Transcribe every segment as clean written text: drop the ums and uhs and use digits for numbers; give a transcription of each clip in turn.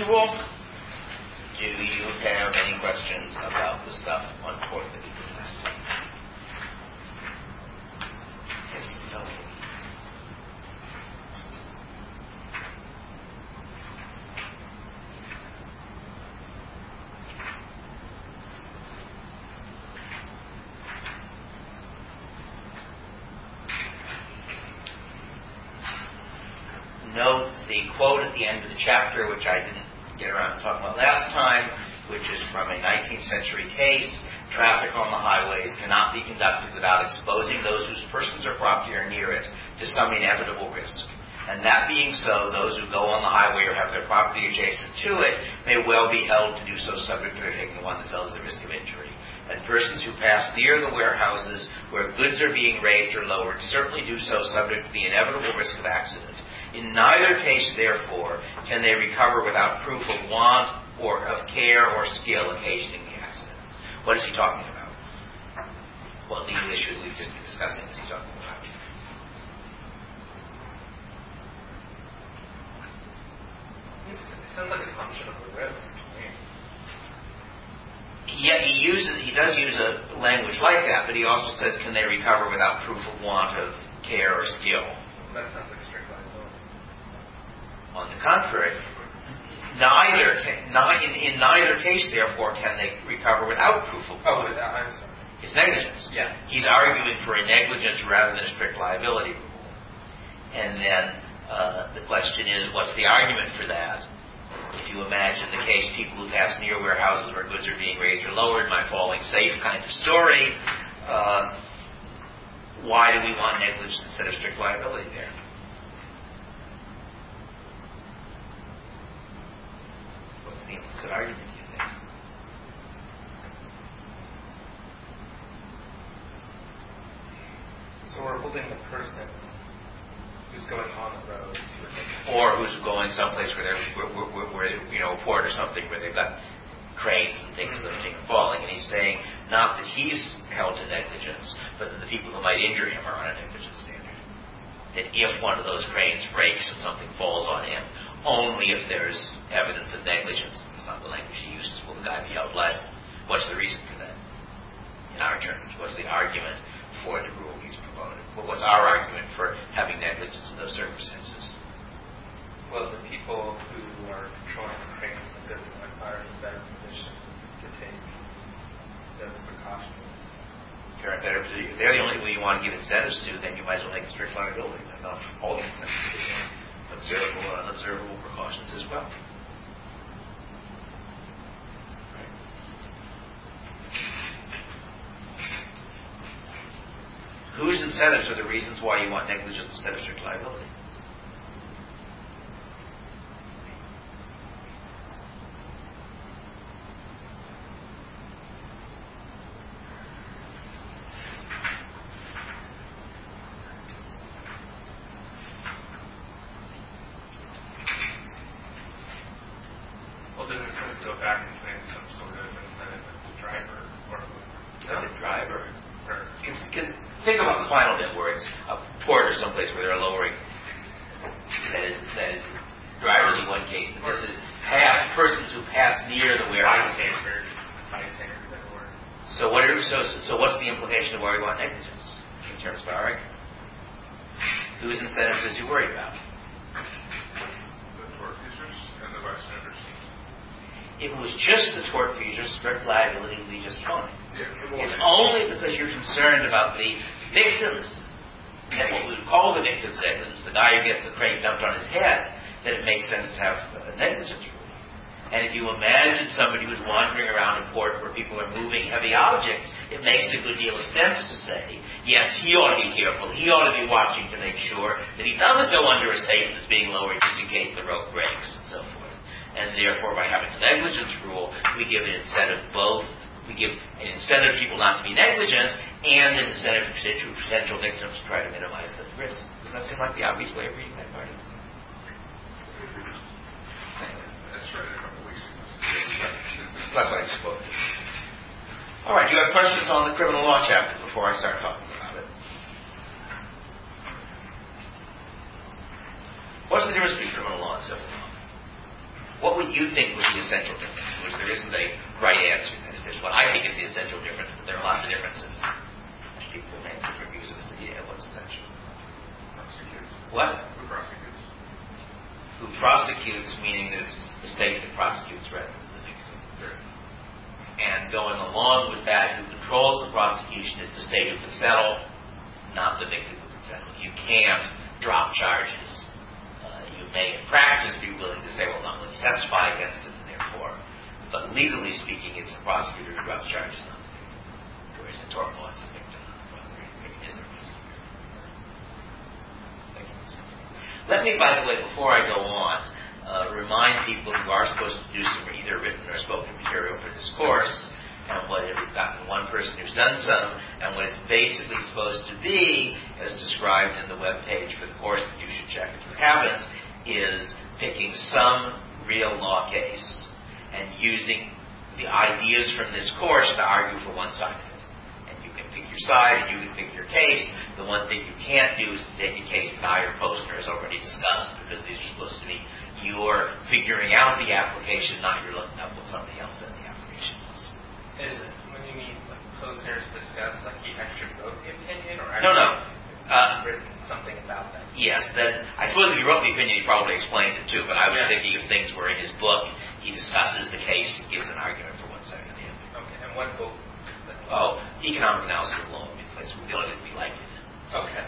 usual. Do you have any questions about the stuff on tort that we did last time? Yes, no. Note the quote at the end of the chapter, which I didn't get around to talking about last time, which is from a 19th century case. Traffic on the highways cannot be conducted without exposing those whose persons or property are near it to some inevitable risk. And that being so, those who go on the highway or have their property adjacent to it may well be held to do so subject to their taking upon themselves the risk of injury. And persons who pass near the warehouses where goods are being raised or lowered certainly do so subject to the inevitable risk of accident. In neither case, therefore, can they recover without proof of want or of care or skill occasioning the accident. What is he talking about? What legal issue we've just been discussing is he talking about? It sounds like assumption of the risk to me. Yeah, he does use a language like that, but he also says, can they recover without proof of want of care or skill? That sounds like strict liability. On the contrary, in neither case, therefore, can they recover without proof of want. I'm sorry. It's negligence. Yeah. He's arguing for a negligence rather than a strict liability rule. And then the question is, what's the argument for that? If you imagine the case, people who pass near warehouses where goods are being raised or lowered, my falling safe kind of story, why do we want negligence instead of strict liability there? What's the implicit argument, do you think? So we're holding the person who's going on the road to a negligence. Or who's going someplace where a port or something where they've got cranes and things lifting and falling, and he's saying not that he's held to negligence, but that the people who might injure him are on a negligence standard. That if one of those cranes breaks and something falls on him, only if there's evidence of negligence. That's not the language he uses. Will the guy be held liable? What's the reason for that? In our terms, what's the argument for the rule he's promoted? What's our argument for having negligence in those circumstances? Well, the people who are controlling the cranes and the goods are in a better position to take those precautions. They're in a better position. If they're the only way you want to give incentives to, then you might as well make a strict liability. Not all the incentives. Observable and unobservable precautions as well. Right. Whose incentives are the reasons why you want negligence instead of strict liability? Well, didn't it just go back and put some sort of incentive with the driver or The driver. Think about the final bit where it's a port or someplace where they're lowering. That is driver in one case, but this is persons who pass near the warehouse. So what's the implication of why we want negligence in terms of our argument? Whose incentives is he worried about? The tortfeasors and the bystanders. If it was just the tortfeasors, strict liability would be just fine. Yeah, it's only because you're concerned about the victims, what we would call the victim's negligence, the guy who gets the crane dumped on his head, that it makes sense to have a negligence rule. And if you imagine somebody who's wandering around a port where people are moving heavy objects, it makes a good deal of sense to say, yes, he ought to be careful, he ought to be watching to make sure that he doesn't go under a safe that's being lowered just in case the rope breaks and so forth. And therefore, by having the negligence rule, we give an incentive both. We give an incentive to people not to be negligent and an incentive to potential victims to try to minimize the risk. Doesn't that seem like the obvious way of reading that part? That's right, a couple weeks ago. That's what I just quoted. All right, do you have questions on the criminal law chapter before I start talking about it? What's the difference between criminal law and civil law? What would you think was the essential difference? Which there isn't a right answer to this. There's what I think is the essential difference, but there are lots of differences. People may have different views of this idea. What's essential? Prosecutes. What? Who prosecutes? Who prosecutes, meaning that it's the state that prosecutes rather than the victim. Right. And going along with that, who controls the prosecution is the state who can settle, not the victim who can settle. You can't drop charges. You may in practice be willing to say, well, not willing to testify against it, and therefore, but legally speaking, it's the prosecutor who drops charges, not the victim. Whereas in tort law, it's the victim, not the victim is the prosecutor. Makes sense. Let me, by the way, before I go on, remind people who are supposed to do some either written or spoken material for this course, and what we've gotten one person who's done some, and what it's basically supposed to be, as described in the web page for the course that you should check if you haven't, is picking some real law case and using the ideas from this course to argue for one side of it. And you can pick your side and you can pick your case. The one thing you can't do is to take a case that I or Posner has already discussed, because these are supposed to be you're figuring out the application, not you're looking up what somebody else said the application was. Is it, when you mean like Posner's discussed, like he actually wrote the opinion, or No. written something about that? Yes, I suppose if he wrote the opinion, he probably explained it too, but I was Yeah. thinking of things where in his book, he discusses the case and gives an argument for one side or the other. Okay, and what book? Economic analysis of law would be the place we feel it would be likely to. Okay.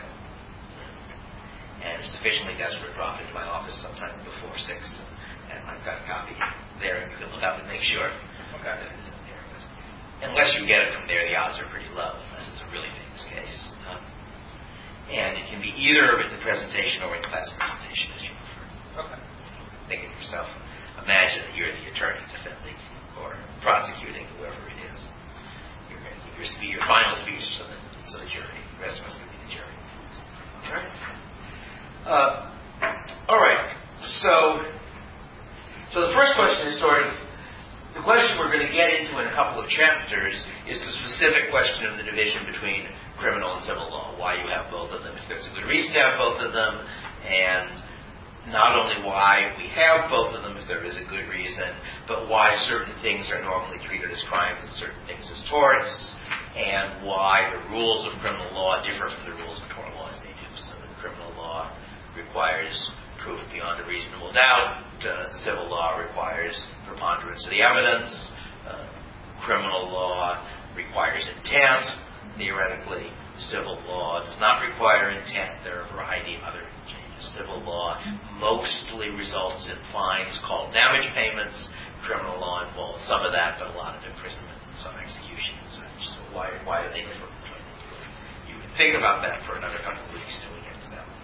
And if sufficiently desperate, drop into my office sometime before 6, and I've got a copy there, and you can look up and make sure that it's in there. But unless you get it from there, the odds are pretty low, unless it's a really famous case. And it can be either a written presentation or in class presentation, as you prefer. Okay. Think of yourself. Imagine that you're the attorney defending or prosecuting whoever it is. You're going to give your final speech to the jury. The rest of us can be the jury. All right? All right. So the first question is the question we're going to get into in a couple of chapters is the specific question of the division between criminal and civil law, why you have both of them, if there's a good reason to have both of them, and not only why we have both of them if there is a good reason, but why certain things are normally treated as crimes and certain things as torts, and why the rules of criminal law differ from the rules of tort law as they do. So the criminal law requires proof beyond a reasonable doubt. Civil law requires preponderance of the evidence. Criminal law requires intent. Theoretically, civil law does not require intent. There are a variety of other changes. Civil law mostly results in fines called damage payments. Criminal law involves some of that, but a lot of imprisonment and some execution and such. So why do they differ between the two? You can think about that for another couple of weeks till we get to that.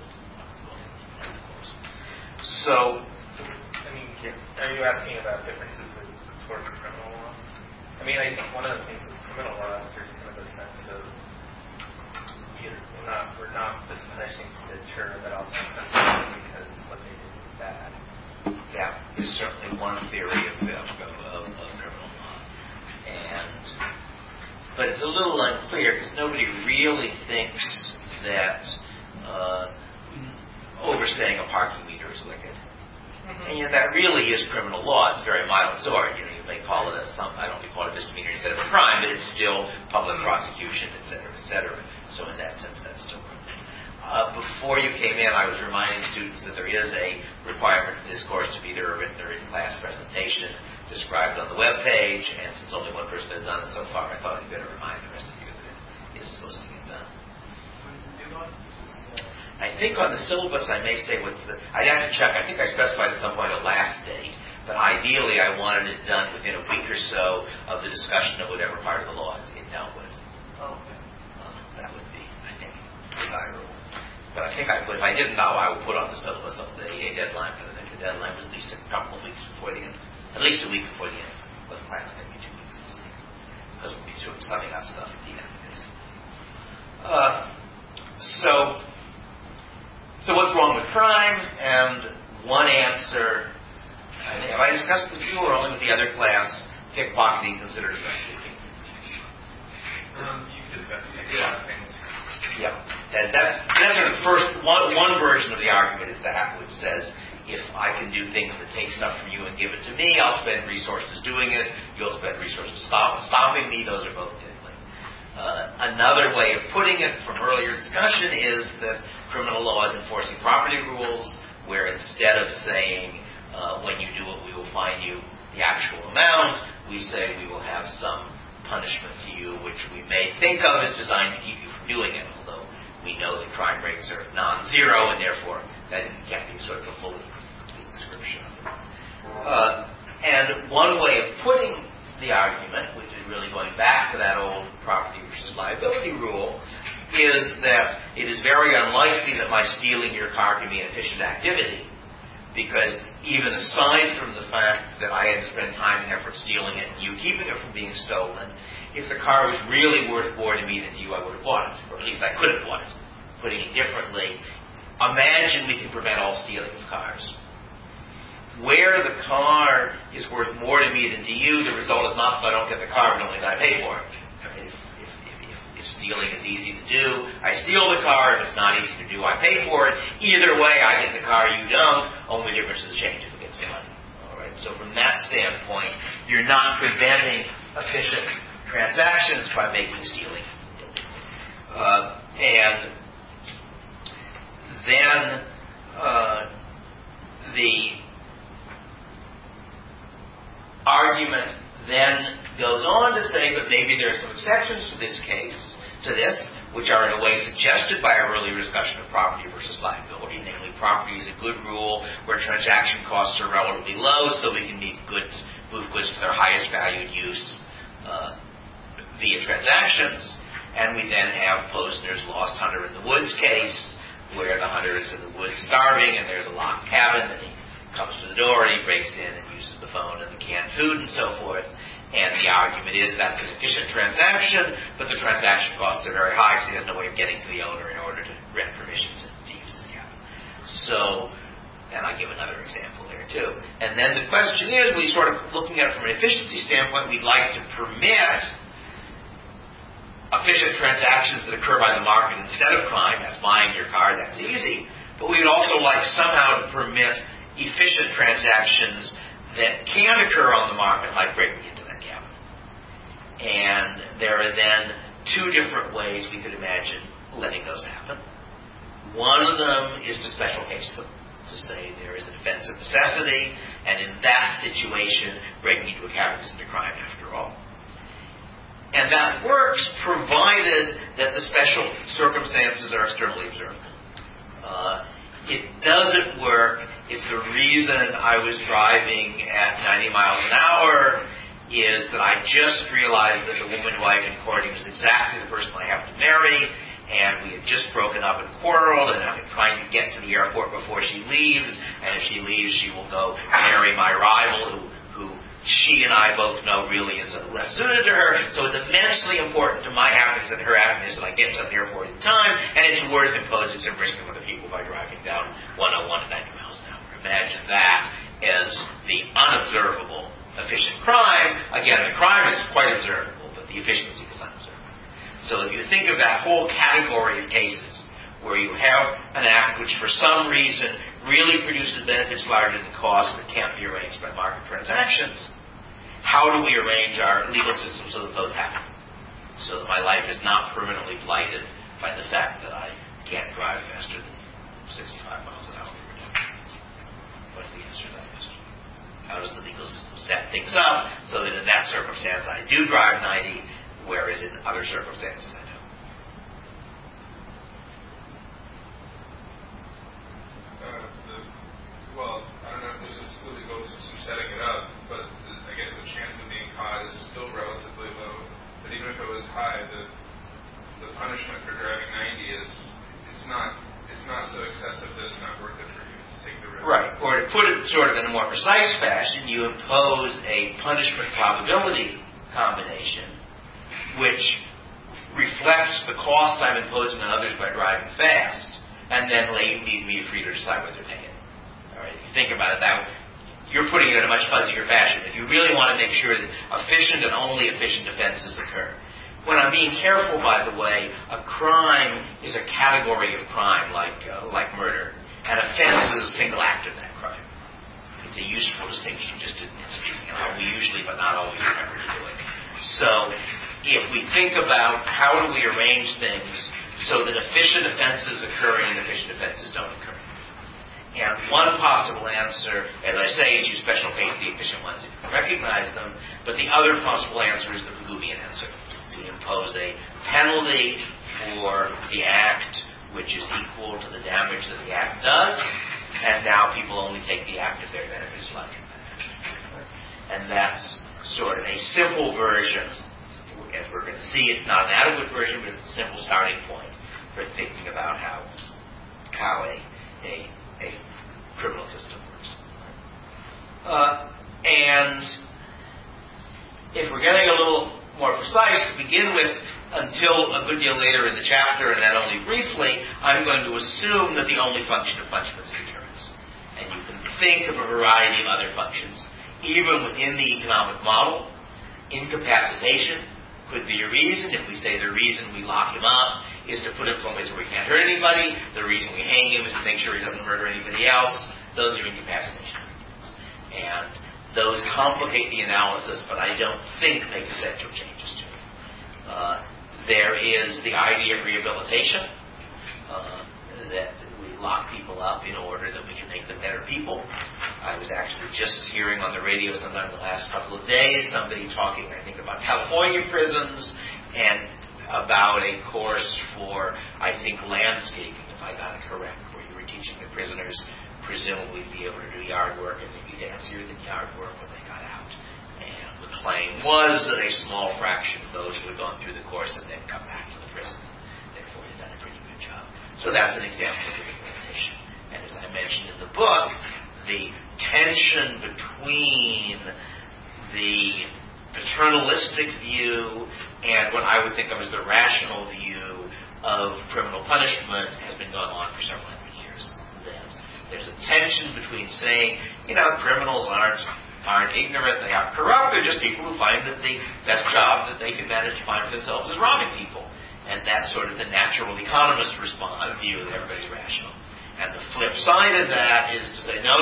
So, are you asking about differences with tort and criminal law? I think one of the things with criminal law is there's kind of a sense of we're not just punishing to deter, but also punishing because what they did was bad. Yeah, is certainly one theory of criminal law, but it's a little unclear because nobody really thinks that overstaying a parking meter is wicked. And yet that really is criminal law. It's very mild sword. You may call it I don't call it a misdemeanor instead of a crime, but it's still public prosecution, et cetera, et cetera. So in that sense, that's still criminal. Before you came in, I was reminding students that there is a requirement for this course to be either a written or in-class presentation described on the web page, and since only one person has done it so far, I thought I'd better remind the rest of you that it is supposed to get done. I think on the syllabus I may say I'd have to check. I think I specified at some point a last date, but ideally I wanted it done within a week or so of the discussion of whatever part of the law it dealt with. Oh, okay. That would be, I think, desirable. But I think if I didn't know, I would put on the syllabus of the deadline, but I think the deadline was at least a couple of weeks before the end, at least a week before the end of the class, maybe 2 weeks, because we'll be summing up stuff at the end, basically. So what's wrong with crime? And one answer, have I discussed with you or only with the other class, pickpocketing considered offensive? You discussed it. Yeah. That's sort of the first one version of the argument is that which says if I can do things that take stuff from you and give it to me, I'll spend resources doing it. You'll spend resources stopping me. Those are both diddly. Another way of putting it from earlier discussion is that criminal law is enforcing property rules, where instead of saying, when you do it, we will fine you the actual amount, we say we will have some punishment to you, which we may think of as designed to keep you from doing it, although we know that crime rates are non-zero, and therefore that can't be sort of a fully complete description of it. And one way of putting the argument, which is really going back to that old property versus liability rule, is that it is very unlikely that my stealing your car can be an efficient activity, because even aside from the fact that I had to spend time and effort stealing it and you keeping it from being stolen, if the car was really worth more to me than to you, I would have bought it, or at least I could have bought it. Putting it differently, imagine we can prevent all stealing of cars. Where the car is worth more to me than to you, the result is not that I don't get the car, but only that I pay for it. I mean, if stealing is easy to do, I steal the car. If it's not easy to do, I pay for it. Either way, I get the car, you don't. Only difference is change who gets the money. All right. So from that standpoint, you're not preventing efficient transactions by making stealing. And then the argument then goes on to say that maybe there are some exceptions to this, which are in a way suggested by our earlier discussion of property versus liability. Namely, property is a good rule where transaction costs are relatively low, so we can move goods to their highest valued use via transactions. And we then have Posner's Lost Hunter in the Woods case, where the hunter is in the woods starving, and there's a locked cabin, and he comes to the door, and he breaks in and uses the phone and the canned food and so forth. And the argument is that's an efficient transaction, but the transaction costs are very high, so he has no way of getting to the owner in order to grant permission to use his cabin. So, and I'll give another example there too. And then the question is, we sort of looking at it from an efficiency standpoint, we'd like to permit efficient transactions that occur by the market instead of crime. That's buying your car, that's easy. But we would also like somehow to permit efficient transactions that can occur on the market, like breaking into that cabin. And there are then two different ways we could imagine letting those happen. One of them is to special case them, to say there is a defense of necessity, and in that situation, breaking into a cabin isn't a crime after all. And that works provided that the special circumstances are externally observable. It doesn't work if the reason I was driving at 90 miles an hour is that I just realized that the woman who I've been courting is exactly the person I have to marry, and we had just broken up and quarreled, and I'm trying to get to the airport before she leaves, and if she leaves, she will go marry my rival, who she and I both know really is less suited to her. So it's immensely important to my happiness and her happiness that I get to the airport in time, and it's worth imposing some risk on other people by driving down 101 at 90 miles an hour. Imagine that as the unobservable efficient crime. Again, the crime is quite observable, but the efficiency is unobservable. So if you think of that whole category of cases where you have an act which for some reason really produces benefits larger than costs but can't be arranged by market transactions, how do we arrange our legal system so that those happen? So that my life is not permanently blighted by the fact that I can't drive faster than 65 miles an hour. What's the answer to that question? How does the legal system set things up so that in that circumstance I do drive 90, whereas in other circumstances I don't? Well, I don't know if this is the legal system setting it up, but I guess the chance of being caught is still relatively low. But even if it was high, the punishment for driving 90 it's not so excessive that it's not worth it for you to take the risk. Right. Or to put it sort of in a more precise fashion, you impose a punishment probability combination which reflects the cost I'm imposing on others by driving fast, and then leave me free to decide whether to pay it. All right. If you think about it that way, you're putting it in a much fuzzier fashion. If you really want to make sure that efficient and only efficient offenses occur. When I'm being careful, by the way, a crime is a category of crime like murder. An offense is a single act of that crime. It's a useful distinction, just in speaking of how we usually, but not always, remember to do it. So, if we think about how do we arrange things so that efficient offenses occur and inefficient offenses don't occur. And one possible answer, as I say, is use special case the efficient ones if you can recognize them, but the other possible answer is the Pigouvian answer. We impose a penalty for the act which is equal to the damage that the act does, and now people only take the act if their benefit is larger than that. And that's sort of a simple version. As we're going to see, it's not an adequate version, but it's a simple starting point for thinking about how a criminal system works. And if we're getting a little more precise, to begin with, until a good deal later in the chapter, and then only briefly, I'm going to assume that the only function of punishment is deterrence. And you can think of a variety of other functions. Even within the economic model, incapacitation could be a reason. If we say the reason we lock him up is to put him someplace where he can't hurt anybody, the reason we hang him is to make sure he doesn't murder anybody else, those are incapacitation arguments. And those complicate the analysis, but I don't think make essential changes to it. There is the idea of rehabilitation, that we lock people up in order that we can make them better people. I was actually just hearing on the radio sometime in the last couple of days somebody talking, I think, about California prisons and about a course for, I think, landscaping, if I got it correct, where you were teaching the prisoners presumably be able to do yard work and maybe fancier than yard work when they got out. And the claim was that a small fraction of those who had gone through the course had then come back to the prison. Therefore, had done a pretty good job. So that's an example of rehabilitation. And as I mentioned in the book, the tension between the paternalistic view and what I would think of as the rational view of criminal punishment has been going on for several hundred years. That there's a tension between saying, criminals aren't ignorant, they aren't corrupt, they're just people who find that the best job that they can manage to find for themselves is robbing people. And that's sort of the natural economist view that everybody's rational. And the flip side of that is to say, no,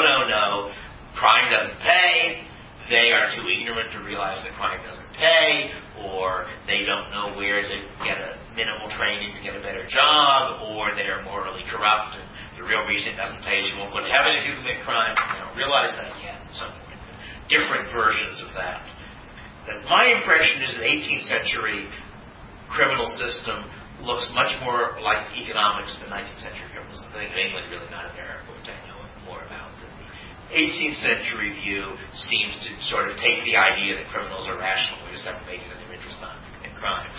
crime doesn't pay. They are too ignorant to realize that crime doesn't pay, or they don't know where to get a minimal training to get a better job, or they are morally corrupt, and the real reason it doesn't pay is you won't go to heaven if you commit crime. They don't realize that yet. So different versions of that. My impression is that 18th century criminal system looks much more like economics than 19th century criminal system. I think in England, really not America, which I know more about than the 18th century view seems to sort of take the idea that criminals are rational. We just have to make it in their interest not to commit crimes.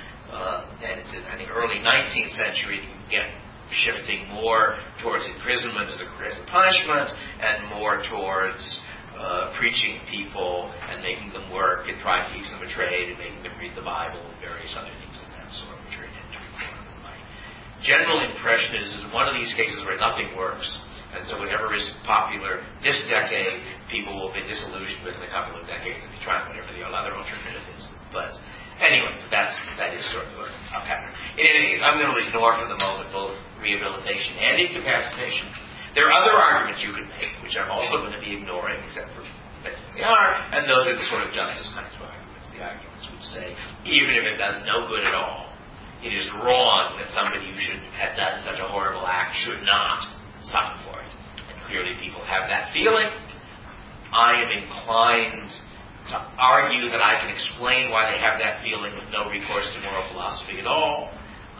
And it's in, I think, early 19th century you get shifting more towards imprisonment as a punishment and more towards preaching people and making them work and trying to teach them a trade and making them read the Bible and various other things of that sort, which are intended to be. My general impression is one of these cases where nothing works, and so whatever is popular this decade, people will be disillusioned with in a couple of decades and be trying whatever the other alternative is. But anyway, that is sort of a pattern. In any case, I'm going to ignore for the moment both rehabilitation and incapacitation. There are other arguments you could make, which I'm also going to be ignoring, except for that they are, and those are the sort of justice kinds of arguments. The arguments which say, even if it does no good at all, it is wrong that somebody who should have done such a horrible act should not suffer for it. And clearly people have that feeling. I am inclined to argue that I can explain why they have that feeling with no recourse to moral philosophy at all.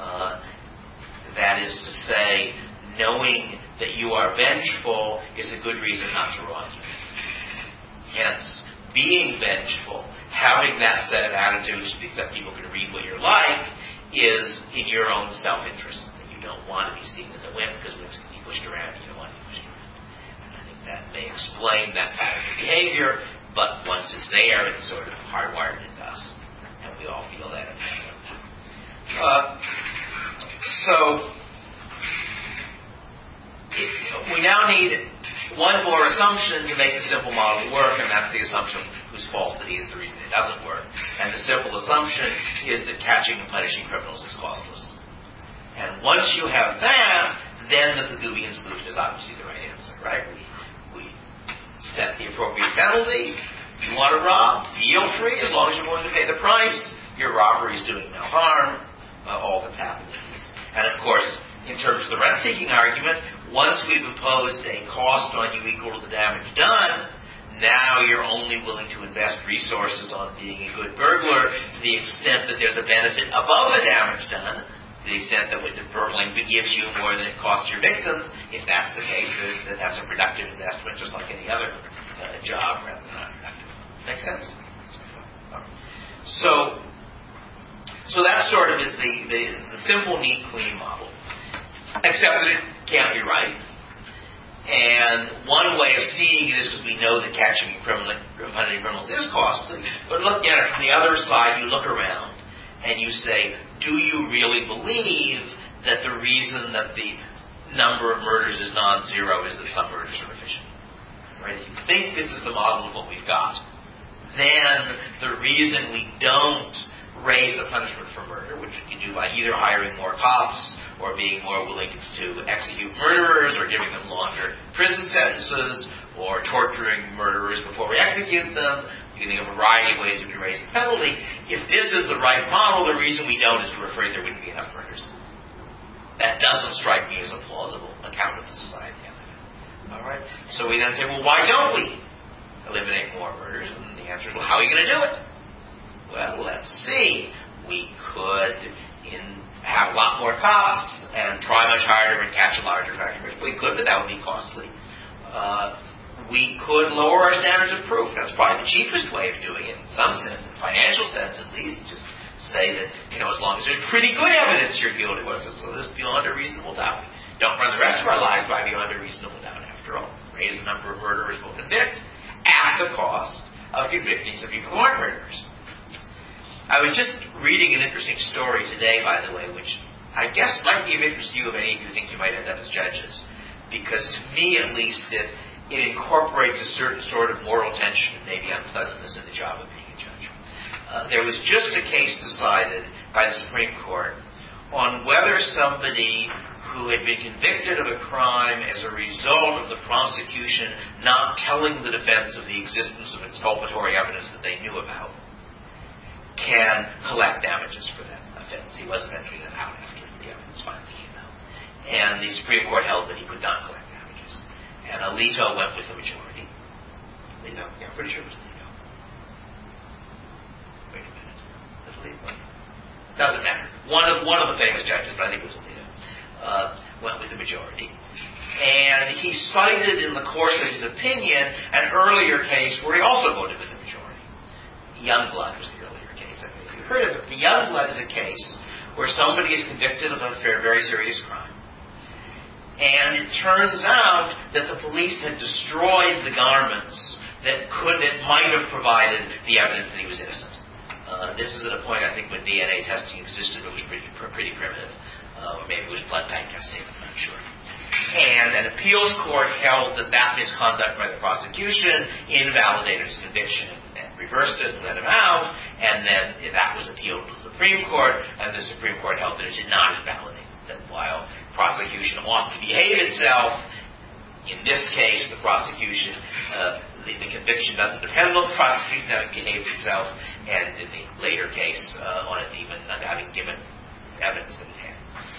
That is to say, knowing that you are vengeful is a good reason not to wrong you. Hence, being vengeful, having that set of attitudes that people can read what you're like, is in your own self-interest. That you don't want to be seen as a wimp because wimps can be pushed around and you don't want to be pushed around. And I think that may explain that pattern of behavior, but once it's there, it's sort of hardwired into us. And we all feel that. We now need one more assumption to make the simple model work, and that's the assumption whose falsity is the reason it doesn't work. And the simple assumption is that catching and punishing criminals is costless. And once you have that, then the Pigouvian solution is obviously the right answer, right? We set the appropriate penalty. If you want to rob, feel free, as long as you're willing to pay the price. Your robbery is doing no harm. All that's happening is. And of course, in terms of the rent-seeking argument, once we've imposed a cost on you equal to the damage done, now you're only willing to invest resources on being a good burglar to the extent that there's a benefit above the damage done, to the extent that burgling gives you more than it costs your victims. If that's the case, then that's a productive investment, just like any other job, rather than unproductive. Make sense? So that sort of is the simple, neat, clean model. Except that it can't be right. And one way of seeing it is because we know that catching and punishing criminals is costly. But looking at it from the other side, you look around and you say, do you really believe that the reason that the number of murders is non-zero is that some murders are efficient? Right? If you think this is the model of what we've got, then the reason we don't raise the punishment for murder, which you do by either hiring more cops or being more willing to execute murderers or giving them longer prison sentences or torturing murderers before we execute them. You can think of a variety of ways we can raise the penalty. If this is the right model, the reason we don't is we're afraid there wouldn't be enough murders. That doesn't strike me as a plausible account of the society. All right? So we then say, well, why don't we eliminate more murders? And the answer is, well, how are you going to do it? Well, let's see. We could have a lot more cops and try much harder and catch a larger fraction. We could, but that would be costly. We could lower our standards of proof. That's probably the cheapest way of doing it in some sense, in financial sense at least. Just say that, as long as there's pretty good evidence you're guilty, so this is beyond a reasonable doubt. Don't run the rest of our lives by beyond a reasonable doubt, after all. Raise the number of murderers we'll convict at the cost of convicting some people who aren't murderers. I was just reading an interesting story today, by the way, which I guess might be of interest to you if any of you think you might end up as judges. Because to me, at least, it incorporates a certain sort of moral tension and maybe unpleasantness in the job of being a judge. There was just a case decided by the Supreme Court on whether somebody who had been convicted of a crime as a result of the prosecution not telling the defense of the existence of exculpatory evidence that they knew about can collect damages for that offense. He was eventually let out after the evidence finally came out. And the Supreme Court held that he could not collect damages. And Alito went with the majority. Alito? Yeah, I'm pretty sure it was Alito. Wait a minute. Was it Alito? Doesn't matter. One of the famous judges, but I think it was Alito, went with the majority. And he cited in the course of his opinion an earlier case where he also voted with the majority. Youngblood was the earlier case. I mean, if you've heard of it, the Youngblood is a case where somebody is convicted of a very serious crime. And it turns out that the police had destroyed the garments that might have provided the evidence that he was innocent. This is at a point, I think, when DNA testing existed, but was pretty primitive. Or maybe it was blood type testing, I'm not sure. And an appeals court held that misconduct by the prosecution invalidated his conviction and reversed it and let him out. And then that was appealed to the Supreme Court, and the Supreme Court held that it did not invalidate. That while prosecution ought to behave itself, in this case, the prosecution, the conviction doesn't depend on the prosecution having behaved itself, and in the later case, on it even having given evidence that it had.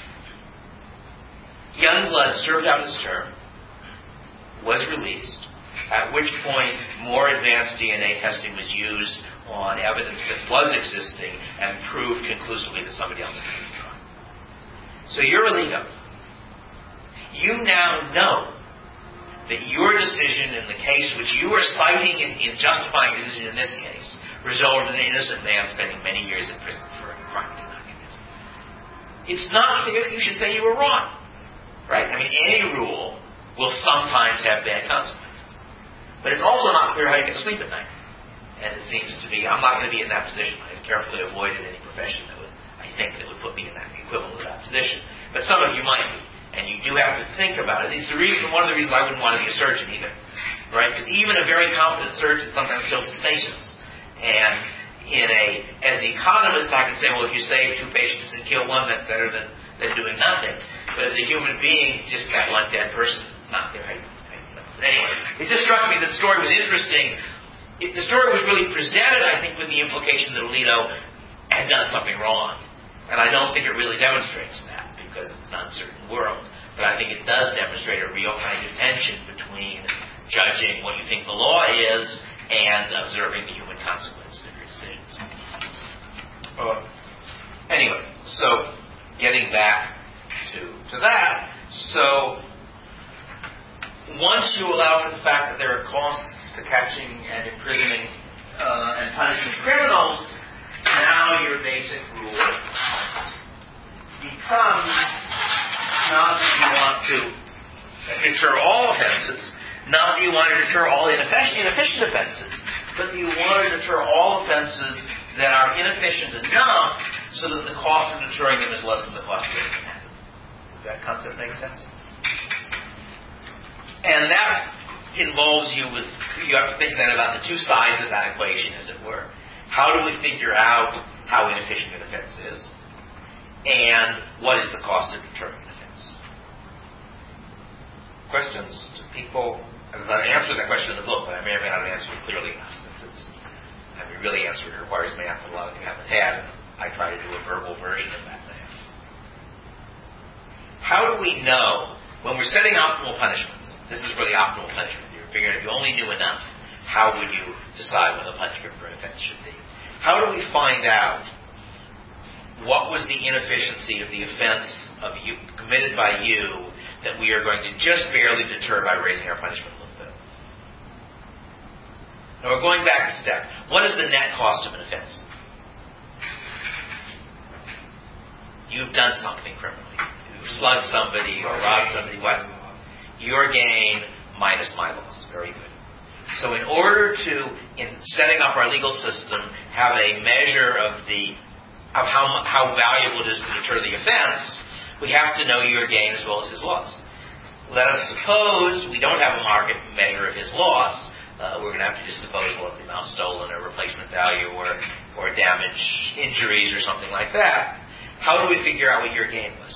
Youngblood served out his term, was released, at which point more advanced DNA testing was used on evidence that was existing and proved conclusively that somebody else had committed the crime. So you're Alito. You now know that your decision in the case which you are citing in justifying your decision in this case resulted in an innocent man spending many years in prison for a crime he did not commit. It's not clear that you should say you were wrong. Right? I mean, any rule will sometimes have bad consequences. But it's also not clear how you get to sleep at night. And it seems to me, I'm not going to be in that position. I've carefully avoided any profession that would put me in that equivalent of that position. But some of you might be. And you do have to think about it. It's one of the reasons I wouldn't want to be a surgeon either. Right? Because even a very competent surgeon sometimes kills his patients. And as an economist, I can say, well, if you save 2 patients and kill one, that's better than doing nothing. But as a human being, just that one dead person, it's not very Anyway, it just struck me that the story was interesting. The story was really presented, I think, with the implication that Alito had done something wrong. And I don't think it really demonstrates that, because it's an uncertain world. But I think it does demonstrate a real kind of tension between judging what you think the law is and observing the human consequences of your decisions. Anyway, so getting back to that, so once you allow for the fact that there are costs to catching and imprisoning and punishing criminals, now your basic rule becomes not that you want to deter all offenses, not that you want to deter all inefficient offenses, but that you want to deter all offenses that are inefficient enough so that the cost of deterring them is less than the cost of getting them. Does that concept make sense? And that involves you have to think then about the two sides of that equation, as it were. How do we figure out how inefficient an offense is? And what is the cost of deterring an offense? Questions to people? I've answered that question in the book, but I may or may not have answered it clearly enough, since it's, really answering it requires math that a lot of you haven't had, and I try to do a verbal version of that math. How do we know, when we're setting optimal punishments, this is really optimal punishment, you're figuring if you only knew enough, how would you decide what the punishment for an offense should be? How do we find out what was the inefficiency of the offense of you committed by you that we are going to just barely deter by raising our punishment a little bit? Now we're going back a step. What is the net cost of an offense? You've done something criminally. You've slugged somebody or robbed somebody. What? Your gain minus my loss. Very good. So in order to, in setting up our legal system, have a measure of how valuable it is to deter the offense, we have to know your gain as well as his loss. Let us suppose we don't have a market measure of his loss. We're going to have to just suppose what the amount stolen or replacement value or damage, injuries or something like that. How do we figure out what your gain was?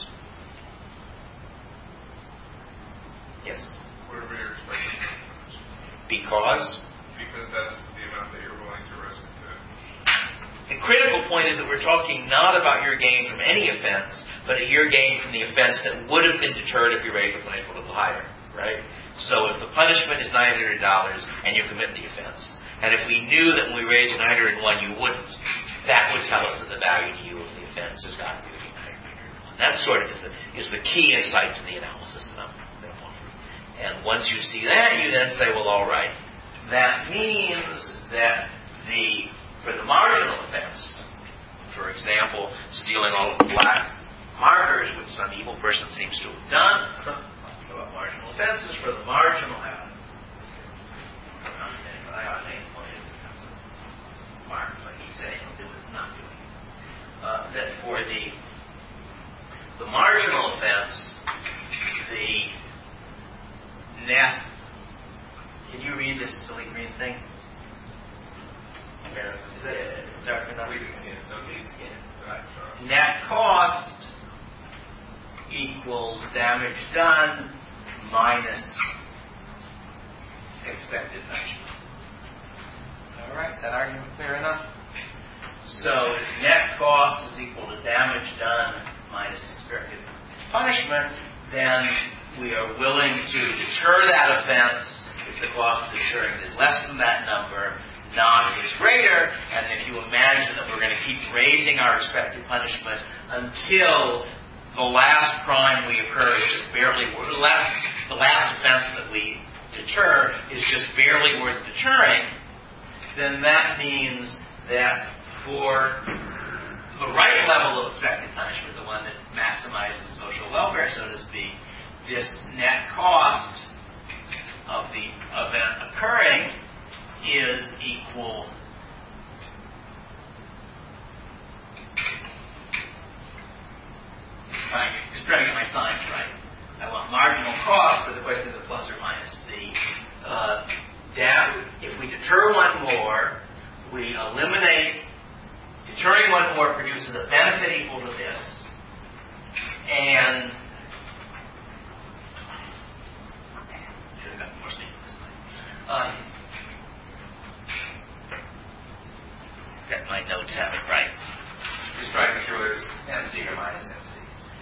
Yes? Whatever you're expecting. Because that's the amount that you're willing to risk to. The critical point is that we're talking not about your gain from any offense, but your gain from the offense that would have been deterred if you raised the punishment a little higher, right? So if the punishment is $900 and you commit the offense, and if we knew that when we raised to $901 you wouldn't, that would tell us that the value to you of the offense has got to be between $901. That sort of is the key insight to the analysis that I'm offering. And once you see that, you then say, well, all right, that means that for the marginal offense, for example, stealing all of the black markers, which some evil person seems to have done, about marginal offenses, for the marginal markers, I keep saying I'll do it, not doing it. That for the marginal offense, the net, can you read this silly green thing? Is that dark enough? We can see it. No, we can see it. Right. Net cost equals damage done minus expected punishment. All right, that argument clear enough? So net cost is equal to damage done minus expected punishment. Then we are willing to deter that offense if the cost of deterring is less than that number, not is greater. And if you imagine that we're going to keep raising our expected punishment until the last crime we occur is just barely worth the last offense that we deter is just barely worth deterring, then that means that for the right level of expected punishment, the one that maximizes social welfare, so to speak, this net cost of the event occurring is equal just trying to get my signs right. I want marginal cost, but the question is a plus or minus. If we deter one more, we eliminate. Deterring one more produces a benefit equal to this, and should have gotten more sleep. 7, right? Just try to make sure there's MC or minus MC.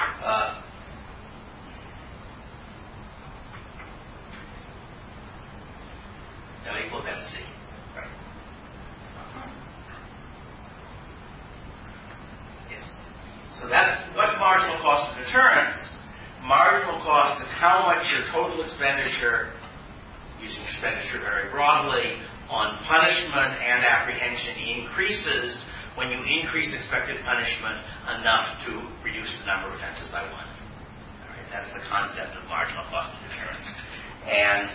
L equals MC. Right. Yes. So what's marginal cost of deterrence? Marginal cost is how much your total expenditure, using expenditure very broadly, on punishment and apprehension increases when you increase expected punishment enough to reduce the number of offenses by 1. All right, that's the concept of marginal cost of deterrence. And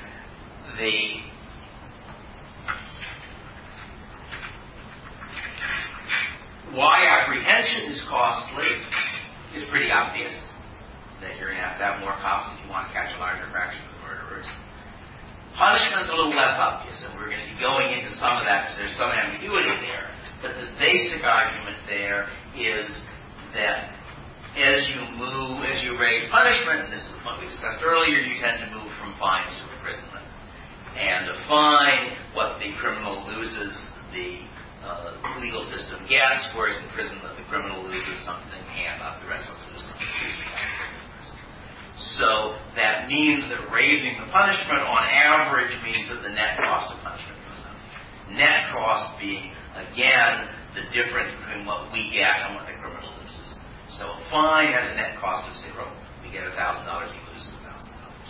why apprehension is costly is pretty obvious. That you're going to have more cops if you want to catch a larger fraction of the murderers. Punishment's a little less obvious, and we're going to be going into some of that because there's some ambiguity there. But the basic argument there is that as you raise punishment, and this is what we discussed earlier, you tend to move from fines to imprisonment. And a fine, what the criminal loses, the legal system gets, whereas in imprisonment, the criminal loses something and the rest of us lose something. So that means that raising the punishment on average means that the net cost of punishment goes up. Net cost being, again, the difference between what we get and what the criminal loses. So a fine has a net cost of 0. We get $1,000, he loses $1,000.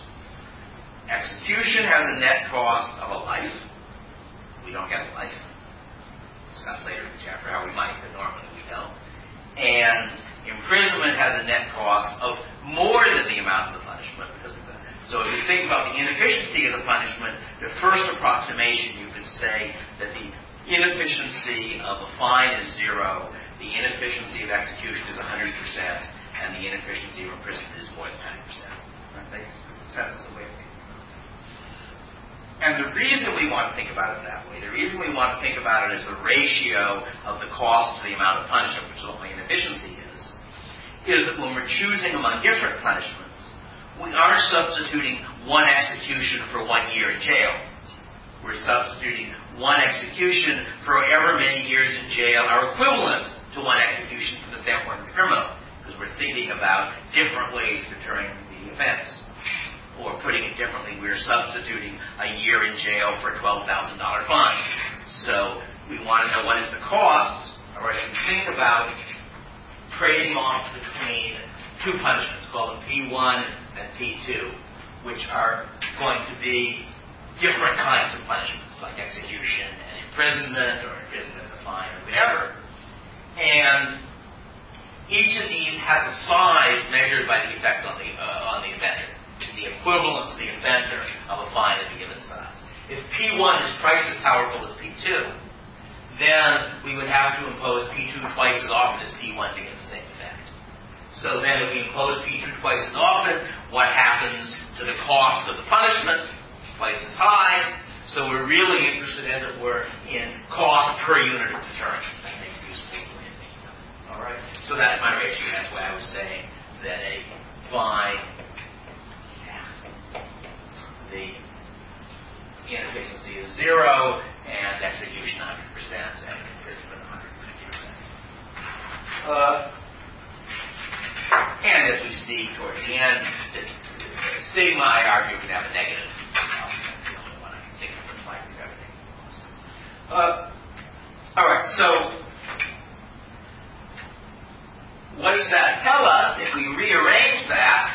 Execution has a net cost of a life. We don't get a life. We'll discuss later in the chapter how we might, but normally we don't. And imprisonment has a net cost of more than the amount of the punishment. So if you think about the inefficiency of the punishment, the first approximation you could say that the inefficiency of a fine is 0, the inefficiency of execution is 100%, and the inefficiency of imprisonment is more than 100%. That makes sense the way of thinking about it. And the reason we want to think about it that way, the reason we want to think about it as a ratio of the cost to the amount of punishment, which is what inefficiency is that when we're choosing among different punishments, we aren't substituting one execution for 1 year in jail. We're substituting one execution for however many years in jail are equivalent to one execution from the standpoint of the criminal, because we're thinking about different ways of deterring the offense. Or putting it differently, we're substituting a year in jail for a $12,000 fine. So we want to know what is the cost, or what you think about trading off between two punishments, called P1 and P2, which are going to be different kinds of punishments, like execution and imprisonment, or imprisonment and a fine, or whatever. And each of these has a size measured by the effect on the offender. It's the equivalent to the offender of a fine at a given size. If P1 is twice as powerful as P2, then we would have to impose P2 twice as often as P1 to get the same effect. So then if we impose P2 twice as often, what happens to the cost of the punishment? Twice as high. So we're really interested, as it were, in cost per unit of deterrence. That makes it useful way of thinking of it. All right? So that's my ratio. That's why I was saying that a fine, the inefficiency is 0, and execution 100%, and imprisonment 150%. And as we see towards the end, the stigma, I argue, can have a negative. That's the only one I can think of that's likely to have a negative cost. All right, so what does that tell us? If we rearrange that,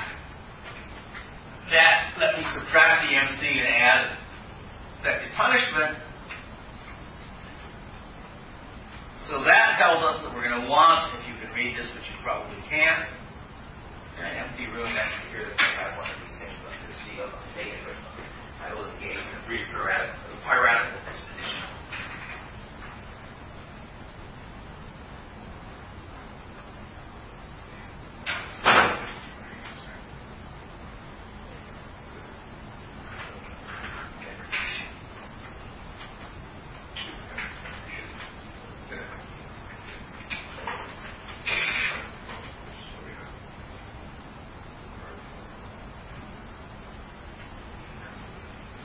let me subtract the MC and add effective punishment. So that tells us that we're going to want, if you can read this, which you probably can, an empty room next to here that may have one of these things like this seal on the negative. I will engage in a brief piratical expedition.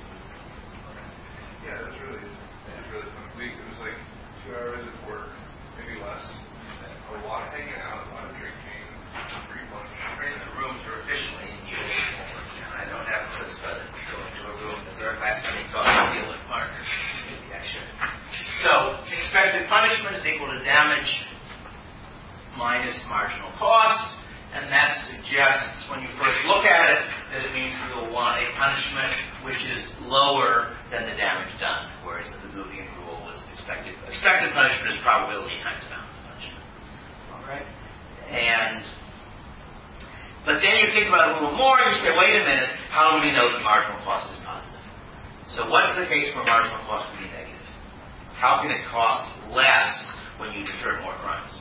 Yeah, that's really complete. It was like 2 hours of work maybe less. A lot of hanging out, a lot of drinking, free lunch. The rooms are efficiently used. I don't have to go into a room that very fast and steal a partner. Maybe I should. So, expected punishment is equal to damage minus marginal cost, and that suggests, when you first look at it, that it means we will want a punishment which is lower than the damage done, whereas the Pavlovian rule was expected punishment is probability times amount of punishment. All right? But then you think about it a little more, and you say, wait a minute, how do we know that marginal cost is positive? So what's the case where marginal cost would be negative? How can it cost less when you deter more crimes?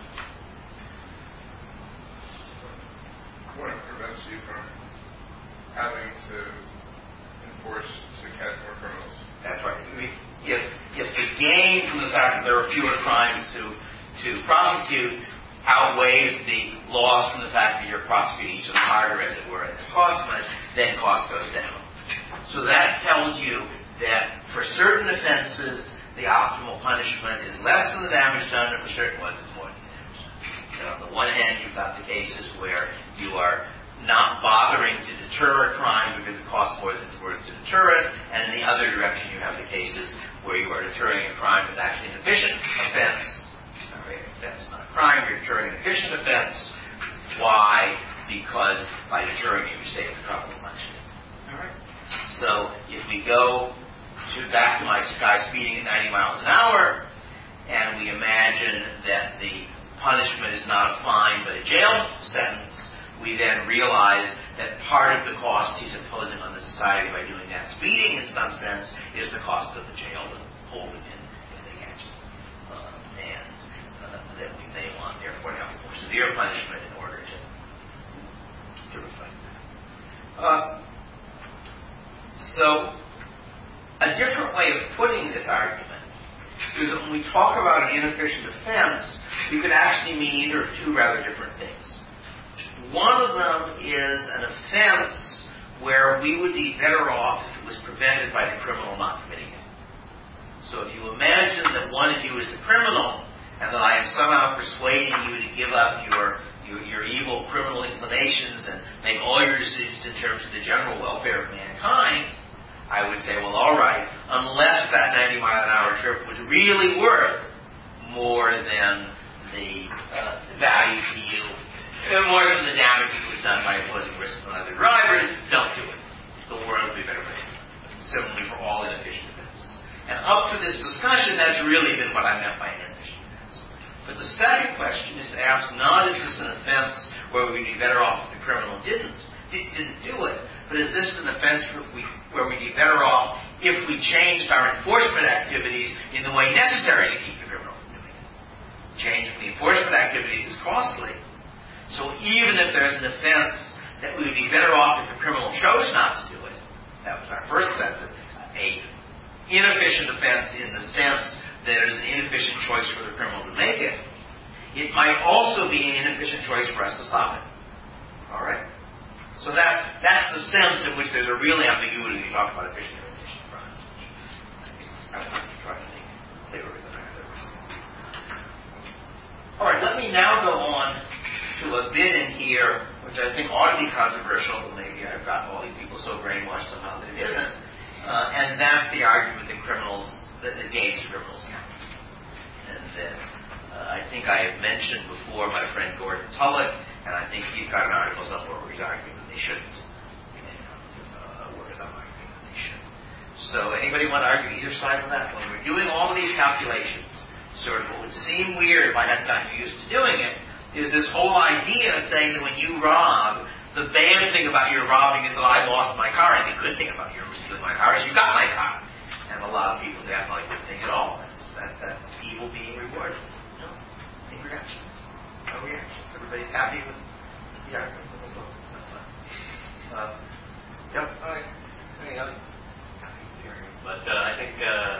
What prevents you from having to enforce to catch more criminals? That's right. If the gain from the fact that there are fewer crimes to prosecute outweighs the loss from the fact that you're prosecuting each of them harder, as it were, at the cost much, then cost goes down. So that tells you that for certain offenses, the optimal punishment is less than the damage done, and for certain ones, it's more than the damage done. And on the one hand, you've got the cases where you are not bothering to deter a crime because it costs more than it's worth to deter it, and in the other direction, you have the cases where you are deterring a crime that's actually an efficient offense. That's not a crime, you're deterring an efficient offense. Why? Because by deterring it, you save the trouble of punishment. All right. So if we go back to my guy speeding at 90 miles an hour, and we imagine that the punishment is not a fine but a jail sentence, we then realize that part of the cost he's imposing on the society by doing that speeding, in some sense, is the cost of the jail to hold him in if they catch him. That we may want, therefore, to have a more severe punishment in order to reflect that. So, a different way of putting this argument is that when we talk about an inefficient offense, you could actually mean either of two rather different things. One of them is an offense where we would be better off if it was prevented by the criminal not committing it. So if you imagine that one of you is the criminal, and that I am somehow persuading you to give up your evil criminal inclinations and make all your decisions in terms of the general welfare of mankind, I would say, well, all right, unless that 90-mile-an-hour trip was really worth more than the value to you, more than the damage that was done by imposing risks on other drivers, don't do it. The world would be a better place. Similarly for all inefficient offenses. And up to this discussion, that's really been what I meant by inefficient. But the second question is to ask, not is this an offense where we'd be better off if the criminal didn't do it, but is this an offense where we'd be better off if we changed our enforcement activities in the way necessary to keep the criminal from doing it? Changing the enforcement activities is costly. So even if there's an offense that we would be better off if the criminal chose not to do it, that was our first sense of a inefficient offense in the sense that it is an inefficient choice for the criminal to make it, it might also be an inefficient choice for us to stop it. All right? So that's the sense in which there's a real ambiguity when you talk about efficient and inefficient crimes. I want to try to make clearer than I have ever said. All right, let me now go on to a bit in here, which I think ought to be controversial, but maybe I've gotten all these people so brainwashed somehow that it isn't. And that's the argument that that games criminals count. And that I think I have mentioned before my friend Gordon Tullock, and I think he's got an article somewhere where he's arguing that they shouldn't. Whereas I'm arguing that they should. So anybody want to argue either side of that? When we're doing all of these calculations, sort of what would seem weird if I hadn't gotten used to doing it, is this whole idea of saying that when you rob, the bad thing about your robbing is that I lost my car, and the good thing about your stealing my car is you got my car. And a lot of people act like good thing at all. That's evil being rewarded. No. Any reactions? No reactions. Everybody's happy with the arguments in the book. It's not fun. Yep. I'm happy with the arguments. But I think,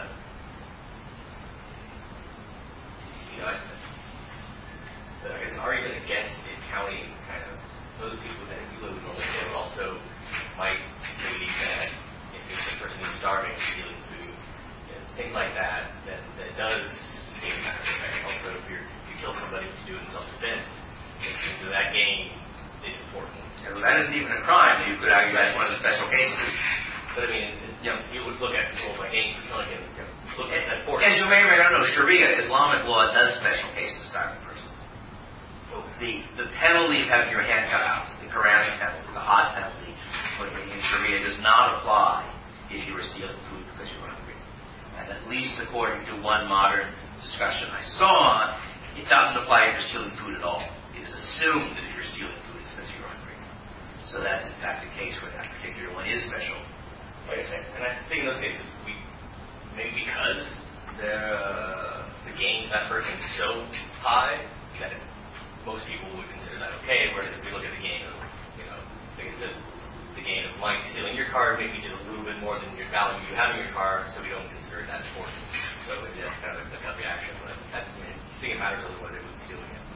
I guess an argument against it counting kind of those people that you would normally say, but also might believe that if it's a person who's starving, stealing food, things like that does same kind of effect. Also, if you kill somebody to do it in self-defense, so that gain is important. Yeah, well, that isn't even a crime. You could argue that's one of the special cases. But I mean, you would look at control by gain. You can only look at that force. As you may or may not know, Sharia, Islamic law, does special cases to starving person. The penalty of having your hand cut out, the Quranic penalty, the hot penalty, in Sharia does not apply if you were stealing food because you were hungry. And at least according to one modern discussion I saw, it doesn't apply if you're stealing food at all. It is assumed that if you're stealing food, it's because you're hungry. So that's in fact the case where that particular one is special. Like I said, and I think in those cases, maybe because the gain of that person is so high that most people would consider that okay, whereas if we look at the gain of, things that the gain of Mike stealing your car, maybe just a little bit more than your value you have in your car, so we don't consider it that important. So that's kind of a gut reaction, but I think it matters really what it would be doing it.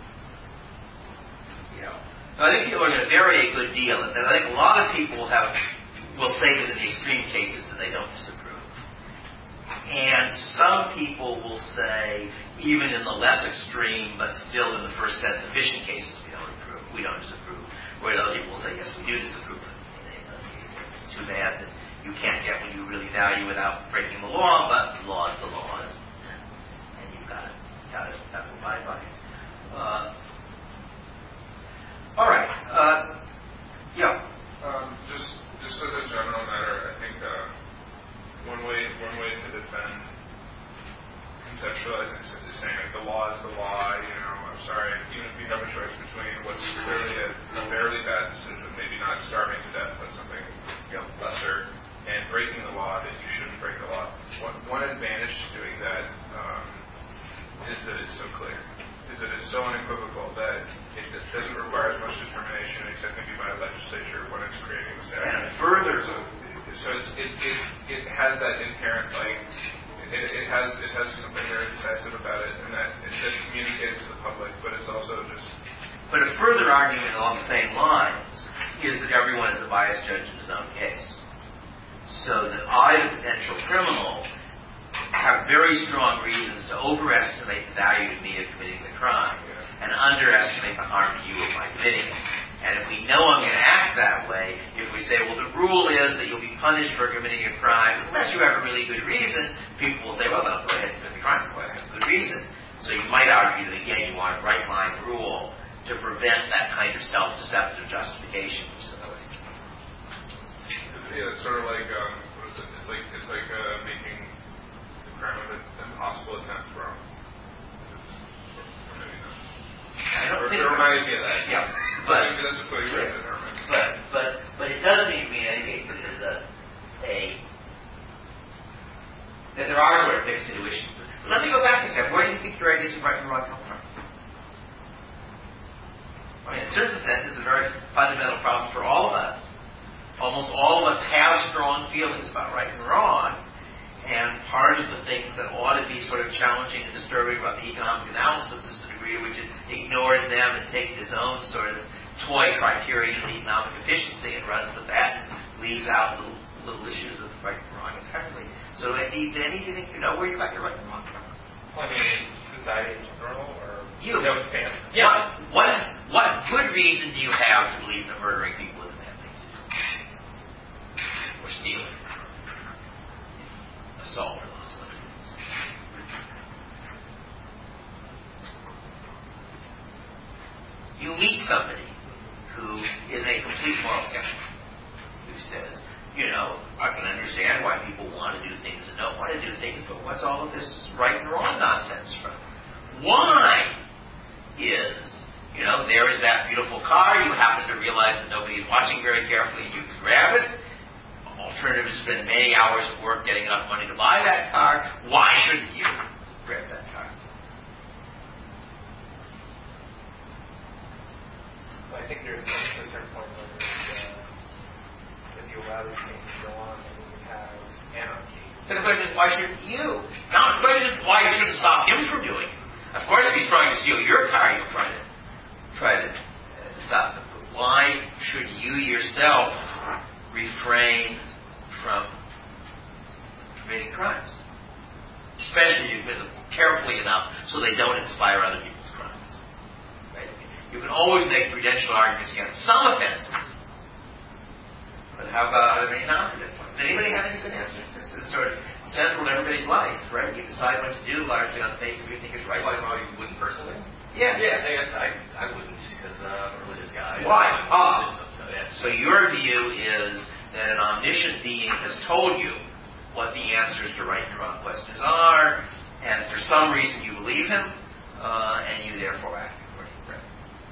So I think people are going to vary a good deal. I think a lot of people will say that in the extreme cases that they don't disapprove. And some people will say, even in the less extreme, but still in the first set sufficient cases, we don't disapprove. Whereas other people will say, yes, we do disapprove. In those cases, it's too bad that you can't get what you really value without breaking the law, but the law is the law, and you've got to abide by it. All right. Just as a general matter, I think one way to defend conceptualizing is saying like the law is the law. I'm sorry, even if you have a choice between what's clearly a fairly bad decision, maybe not starving to death, but something lesser, and breaking the law, that you shouldn't break the law. One advantage to doing that is that it's so clear. Is that it's so unequivocal that it doesn't require as much determination, except maybe by the legislature when it's creating the statute. And further, so it has that inherent it has something very decisive about it, and that it's just communicated to the public, but it's also just. But a further argument along the same lines is that everyone is a biased judge in his own case, so that I, the potential criminal, have very strong reasons to overestimate the value to me of committing the crime and underestimate the harm to you of my committing it. And if we know I'm going to act that way, if we say, well, the rule is that you'll be punished for committing a crime unless you have a really good reason, people will say, well, then I'll go ahead and commit the crime for a good reason. So you might argue that, again, you want a right-line rule to prevent that kind of self-deceptive justification, which is another way. Yeah, it's sort of like, it's like making crime of an impossible attempt wrong. Or maybe not. I don't think it reminds me of that. Yeah, but this is what you said, Herman. But it does seem to me in any case that it is that there are sort of fixed situations. But let me go back a step. Where do you think your ideas of right and wrong come from? I mean, in certain sense, it's a very fundamental problem for all of us. Almost all of us have strong feelings about right and wrong. And part of the thing that ought to be sort of challenging and disturbing about the economic analysis is the degree to which it ignores them and takes its own sort of toy criterion of economic efficiency and runs with that and leaves out little issues of right and wrong entirely. So, Andy, do you think you know where you got your right and wrong from? Well, I mean, society in general, or you? No stand. Yeah. What good reason do you have to believe that murdering people is a bad thing to do? Or stealing? Assault or lots of other things. You meet somebody who is a complete moral skeptic, who says, I can understand why people want to do things and don't want to do things, but what's all of this right and wrong nonsense from? Why is, there is that beautiful car, you happen to realize that nobody's watching very carefully and you can grab it. Alternative is spend many hours of work getting enough money to buy that car. Why shouldn't you grab that car? I think there's a certain point where if you allow these things to go on, then you have anarchy. But the question is, why shouldn't you? Now, the question is why you shouldn't stop him from doing it. Of course, if he's trying to steal your car, you'll try to stop him. But why should you yourself refrain from committing crimes? especially if you commit them carefully enough so they don't inspire other people's crimes. Right? You can always make prudential arguments against some offenses, but how about any non-prudential? Does anybody have any good answers? This is sort of central to everybody's life, right? You decide what to do largely on the basis of what you think is right. Why you wouldn't personally? Yeah. I wouldn't, just because I'm a religious guy. Why? So So your view is that an omniscient being has told you what the answers to right and wrong questions are, and for some reason you believe him, and you therefore act accordingly. Right.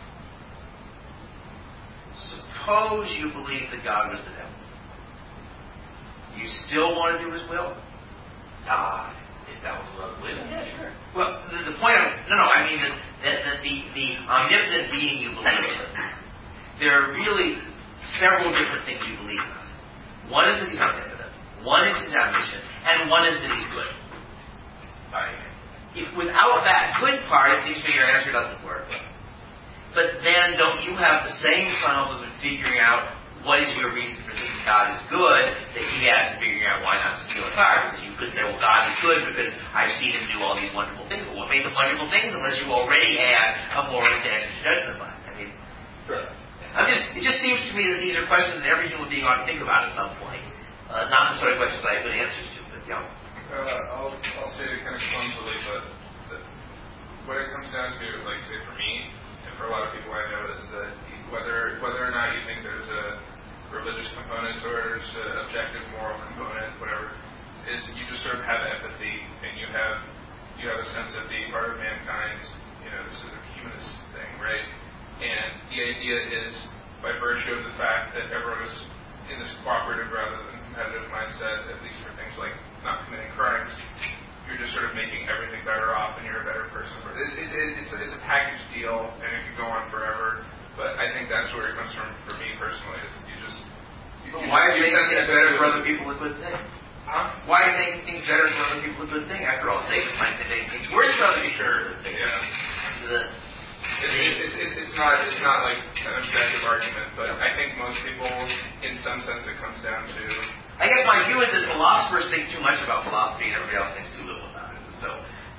Suppose you believe that God was the devil. Do you still want to do his will? If that was what I was believing, yeah, sure. Well, the point I mean that the omnipotent being you believe in, there are really several different things you believe in. One is that he's omnipotent, one is he's omniscient, and one is that he's good. Right. If without that good part, it seems to me your answer doesn't work. But then don't you have the same problem in figuring out what is your reason for thinking God is good that he has in figuring out why not to steal a car? Because you could say, well, God is good because I've seen him do all these wonderful things. Well, what made them wonderful things unless you already had a moral standard to judge them by? I mean, sure. It just seems to me that these are questions that every human being ought to think about at some point. Not necessarily questions I have good answers to, but yeah. I'll state it kind of clumsily, but what it comes down to, like say for me, and for a lot of people I know, is that whether or not you think there's a religious component or there's an objective moral component, whatever, is you just sort of have empathy, and you have a sense of being part of mankind. This is a humanist thing, right? And the idea is, by virtue of the fact that everyone is in this cooperative rather than competitive mindset, at least for things like not committing crimes, you're just sort of making everything better off and you're a better person. It's a package deal, and it could go on forever, but I think that's where it comes from for me personally, is why is making things better for other people a good thing? Huh? Why is making things better for other people a good thing? After all, Satan might say making things worse for other people a good thing. Yeah. It's not like an objective argument, but I think most people, in some sense, it comes down to. I guess my view is that philosophers think too much about philosophy, and everybody else thinks too little about it. So,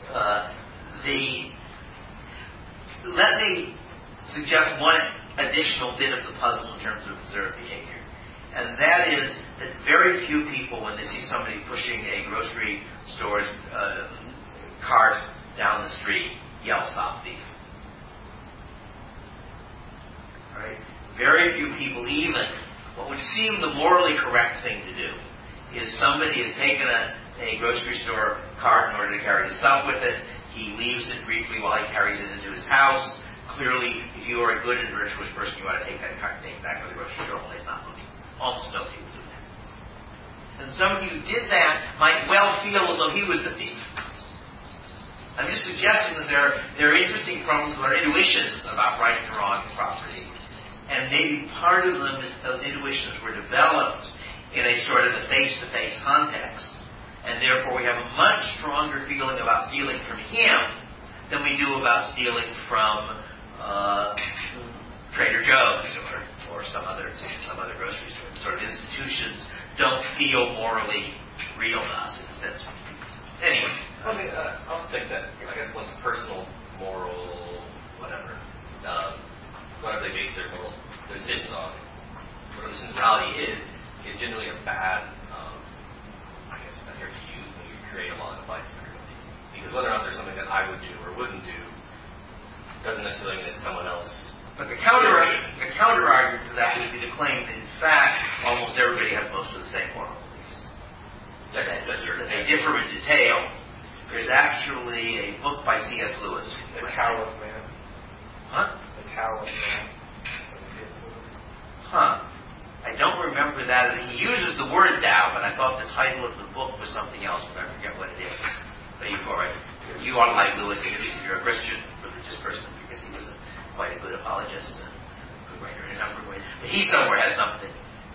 let me suggest one additional bit of the puzzle in terms of observed behavior, and that is that very few people, when they see somebody pushing a grocery store's cart down the street, yell "Stop thief!" Right? Very few people, even what would seem the morally correct thing to do, is somebody has taken a grocery store cart in order to carry his stuff with it. He leaves it briefly while he carries it into his house. Clearly, if you are a good and virtuous person, you ought to take that cart and take it back to the grocery store. Well, it's not looking. Almost nobody would do that. And somebody who did that might well feel as though he was the thief. I'm just suggesting that there are interesting problems with our intuitions about right and wrong and property. And maybe part of them is that those intuitions were developed in a sort of a face-to-face context. And therefore we have a much stronger feeling about stealing from him than we do about stealing from Trader Joe's or some other grocery store. The sort of institutions don't feel morally real to us in a sense. Anyway. I also think that, I guess, one's personal, moral, whatever they base their decisions on, whatever the morality is generally a bad, measure to use when you create a law that applies to everybody. Because whether or not there's something that I would do or wouldn't do doesn't necessarily mean that someone else. But the counter argument to that would be the claim that, in fact, almost everybody has most of the same moral beliefs. They differ in detail. There's actually a book by C.S. Lewis. The Tao of Man. Huh? The Tao of Man by C.S. Lewis. Huh. I don't remember that. He uses the word Tao, but I thought the title of the book was something else, but I forget what it is. But you ought to like Lewis, at least if you're a Christian, religious person, because he was quite a good apologist and a good writer in a number of ways. But he somewhere has something.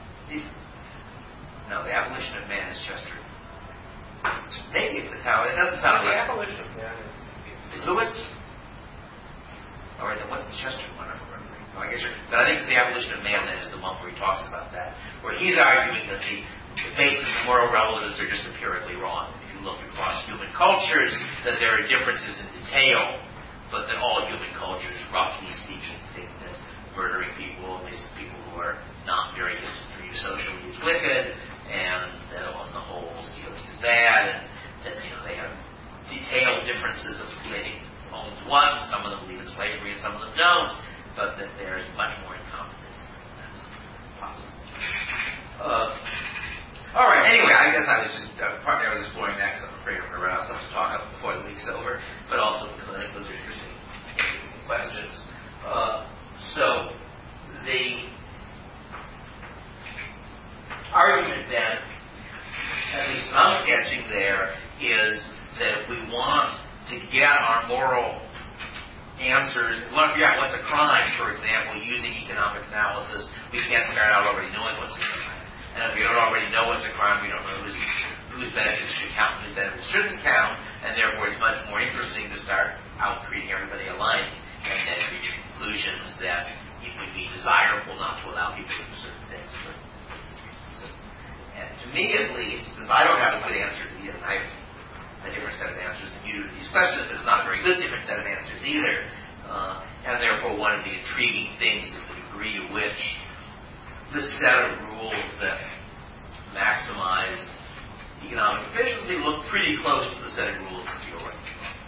The Abolition of Man is Chester. Maybe it's the Tao. It doesn't sound The like Abolition of Man is Lewis? All right, then what's the Chester one? I'm remembering. I guess but I think it's the Abolition of Man that is the one where he talks about that, where he's arguing that the basic moral relativists are just empirically wrong. If you look across human cultures, that there are differences in detail, but that all human cultures, roughly speaking, think that murdering people, at least people who are not very distant from you socially, is wicked, and that on the whole, stealing is bad, and that they have detailed differences of splitting owns what, and some of them believe in slavery and some of them don't, but that there is much more in common than that's possible. All right, anyway, I guess I was just, partly I was exploring that because I'm afraid I'm going to run out of stuff to talk about before the week's over, but also the clinic, those are interesting questions. So, the argument then, at least I'm sketching there, is that if we want to get our moral answers, we want to figure out what's a crime, for example, using economic analysis, we can't start out already knowing what's a crime. And if we don't already know what's a crime, we don't know whose benefits should count and whose benefits shouldn't count, and therefore it's much more interesting to start out treating everybody alike and then reach conclusions that it would be desirable not to allow people to do certain things for reasons. And to me, at least, since I don't have a good answer to these, I have a different set of answers than you do to these questions, but it's not a very good different set of answers either. And therefore, one of the intriguing things is the degree to which the set of rules that maximize economic efficiency look pretty close to the set of rules that feel right.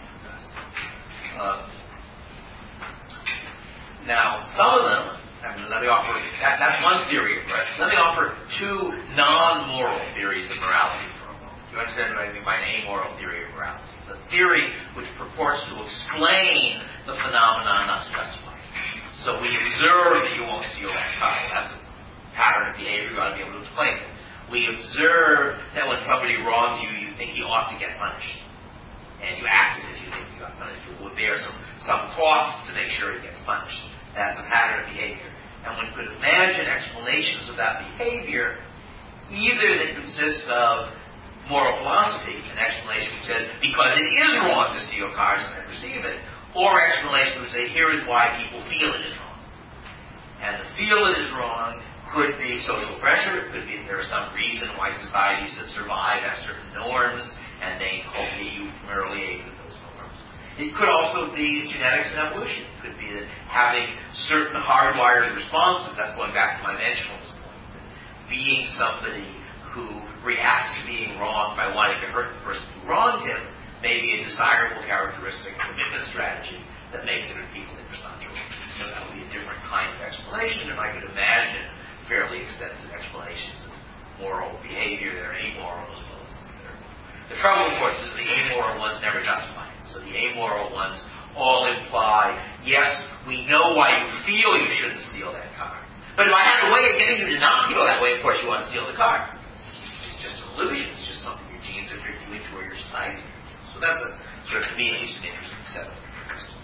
Now, some of them, let me offer, that's one theory of morality. Let me offer two non-moral theories of morality for a moment. Do you understand what I mean by an amoral theory of morality? It's a theory which purports to explain the phenomenon, not to justify it. So we observe that you won't steal that car. That's a pattern of behavior, you ought to be able to explain it. We observe that when somebody wrongs you, you think he ought to get punished. And you act as if you think he got punished. You will bear some costs to make sure he gets punished. That's a pattern of behavior. And one could imagine explanations of that behavior, either that consists of moral philosophy, an explanation which says, because it is wrong to steal cars and then receive it, or explanation which says, here is why people feel it is wrong. And the feel it is wrong could be social pressure. It could be that there is some reason why societies that survive have certain norms, and they inculcate you from early age with those norms. It could also be genetics and evolution. It could be that having certain hardwired responses, that's going back to my mentionalist point, being somebody who reacts to being wronged by wanting to hurt the person who wronged him may be a desirable characteristic, commitment strategy that makes it in people's interest not to wrong. So that would be a different kind of explanation, and I could imagine fairly extensive explanations of moral behavior that are amoral as well as the trouble, of course, is the amoral ones never justify it. So the amoral ones all imply, yes, we know why you feel you shouldn't steal that car. But if I had a way of getting you to not feel that way, of course you want to steal the car. It's just an illusion. It's just something your genes have tricked you into or your society. So that's a sort of, to me, at least an interesting set of questions.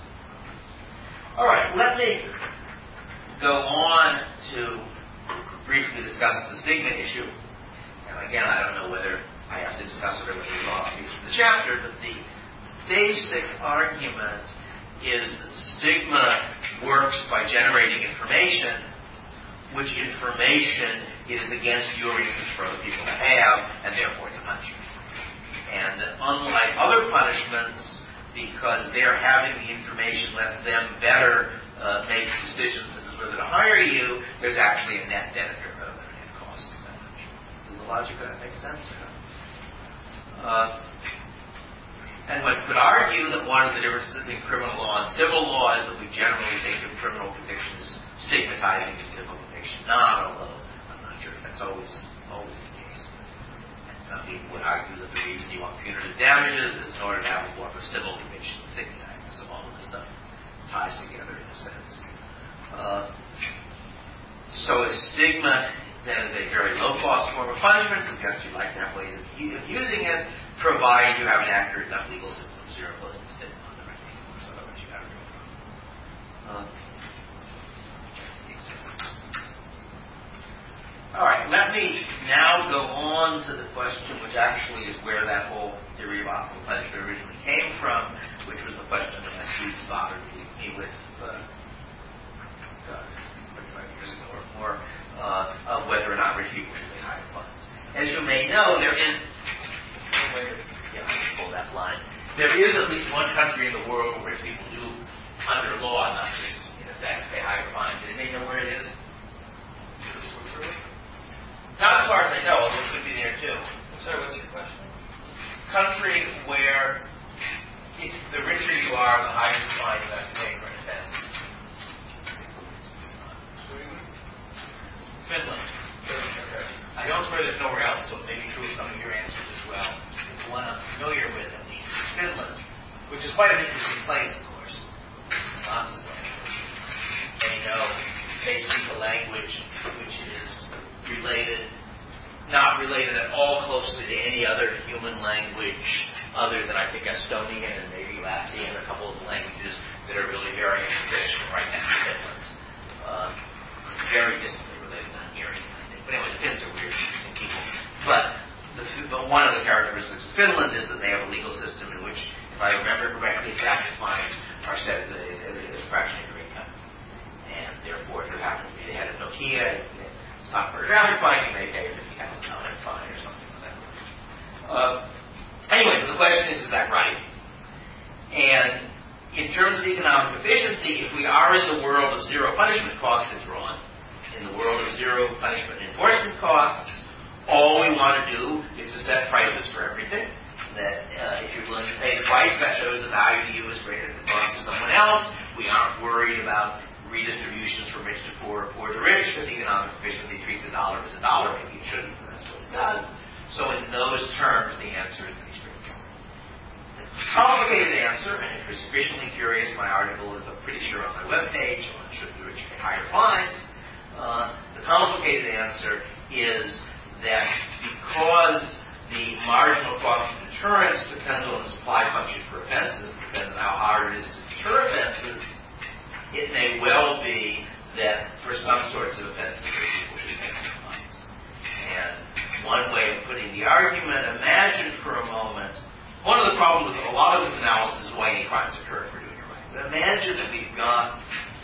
All right, let me go on to briefly discuss the stigma issue. And again, I don't know whether I have to discuss it or whether it's obvious from the chapter, but the basic argument is that stigma works by generating information, which information is against your interest for other people to have, and therefore it's a punishment. And that unlike other punishments, because they're having the information lets them better make decisions as to whether to hire you, there's actually a net benefit rather than a net cost of that punishment. Does the logic of that make sense? And one could argue that one of the differences between criminal law and civil law is that we generally think of criminal conviction as stigmatizing and civil conviction not, although I'm not sure if that's always the case. And some people would argue that the reason you want punitive damages is in order to have a form of civil conviction stigmatizing. So all of this stuff ties together in a sense. So a stigma then is a very low-cost form of punishment. Suggests you'd like to have ways of using it, provided you have an accurate enough legal system to impose the stigma on the right people. So otherwise you have a real problem. All right, let me now go on to the question which actually is where that whole theory of optimal punishment originally came from, which was the question that my students bothered me with 25 years ago or more, of whether or not rich people should pay higher funds. As you may know, there is... Yeah. there is at least one country in the world where rich people do, under law, not just in effect, pay higher fines. Did anybody know where it is? Not as far as I know, although it could be there too. Sorry, what's your question? Country where if the richer you are, the higher the fine you have to pay for an offense. Finland. Okay. I don't swear there's nowhere else, so it may be true of some of your answers as well. It's the one I'm familiar with, at least, is Finland, which is quite an interesting place, of course. Lots of ways. They know they speak a language which is not related at all closely to any other human language other than, I think, Estonian and maybe Latvian, a couple of languages that are really very traditional right now in Finland. Very distantly related, not hearing, I think. But anyway, the Finns are weird, interesting people. But one of the characteristics of Finland is that they have a legal system in which, if I remember correctly, traffic fines are set as a fraction of your income. And therefore, if you happen to be the head of Nokia, stop for a traffic fine, you may pay a $50,000 fine or something like that. Anyway, the question is that right? And in terms of economic efficiency, if we are in the world of zero punishment costs, it's wrong. In the world of zero punishment enforcement costs, all we want to do is to set prices for everything. That if you're willing to pay the price, that shows the value to you is greater than the cost to someone else. We aren't worried about redistributions from rich to poor or poor to rich, because economic efficiency treats a dollar as a dollar. Maybe it shouldn't, but that's what it does. So in those terms, the answer is pretty straightforward. The complicated answer, and if you're sufficiently curious, my article is, I'm pretty sure, on my webpage, on should the rich pay higher fines. The complicated answer is that because the marginal cost of deterrence depends on the supply function for offenses, depends on how hard it is to deter offenses, it may well be that for some sorts of offenses, people should pay more fines. And one way of putting the argument, imagine for a moment, one of the problems with a lot of this analysis is why any crimes occur if we're doing it right. But imagine that we've got,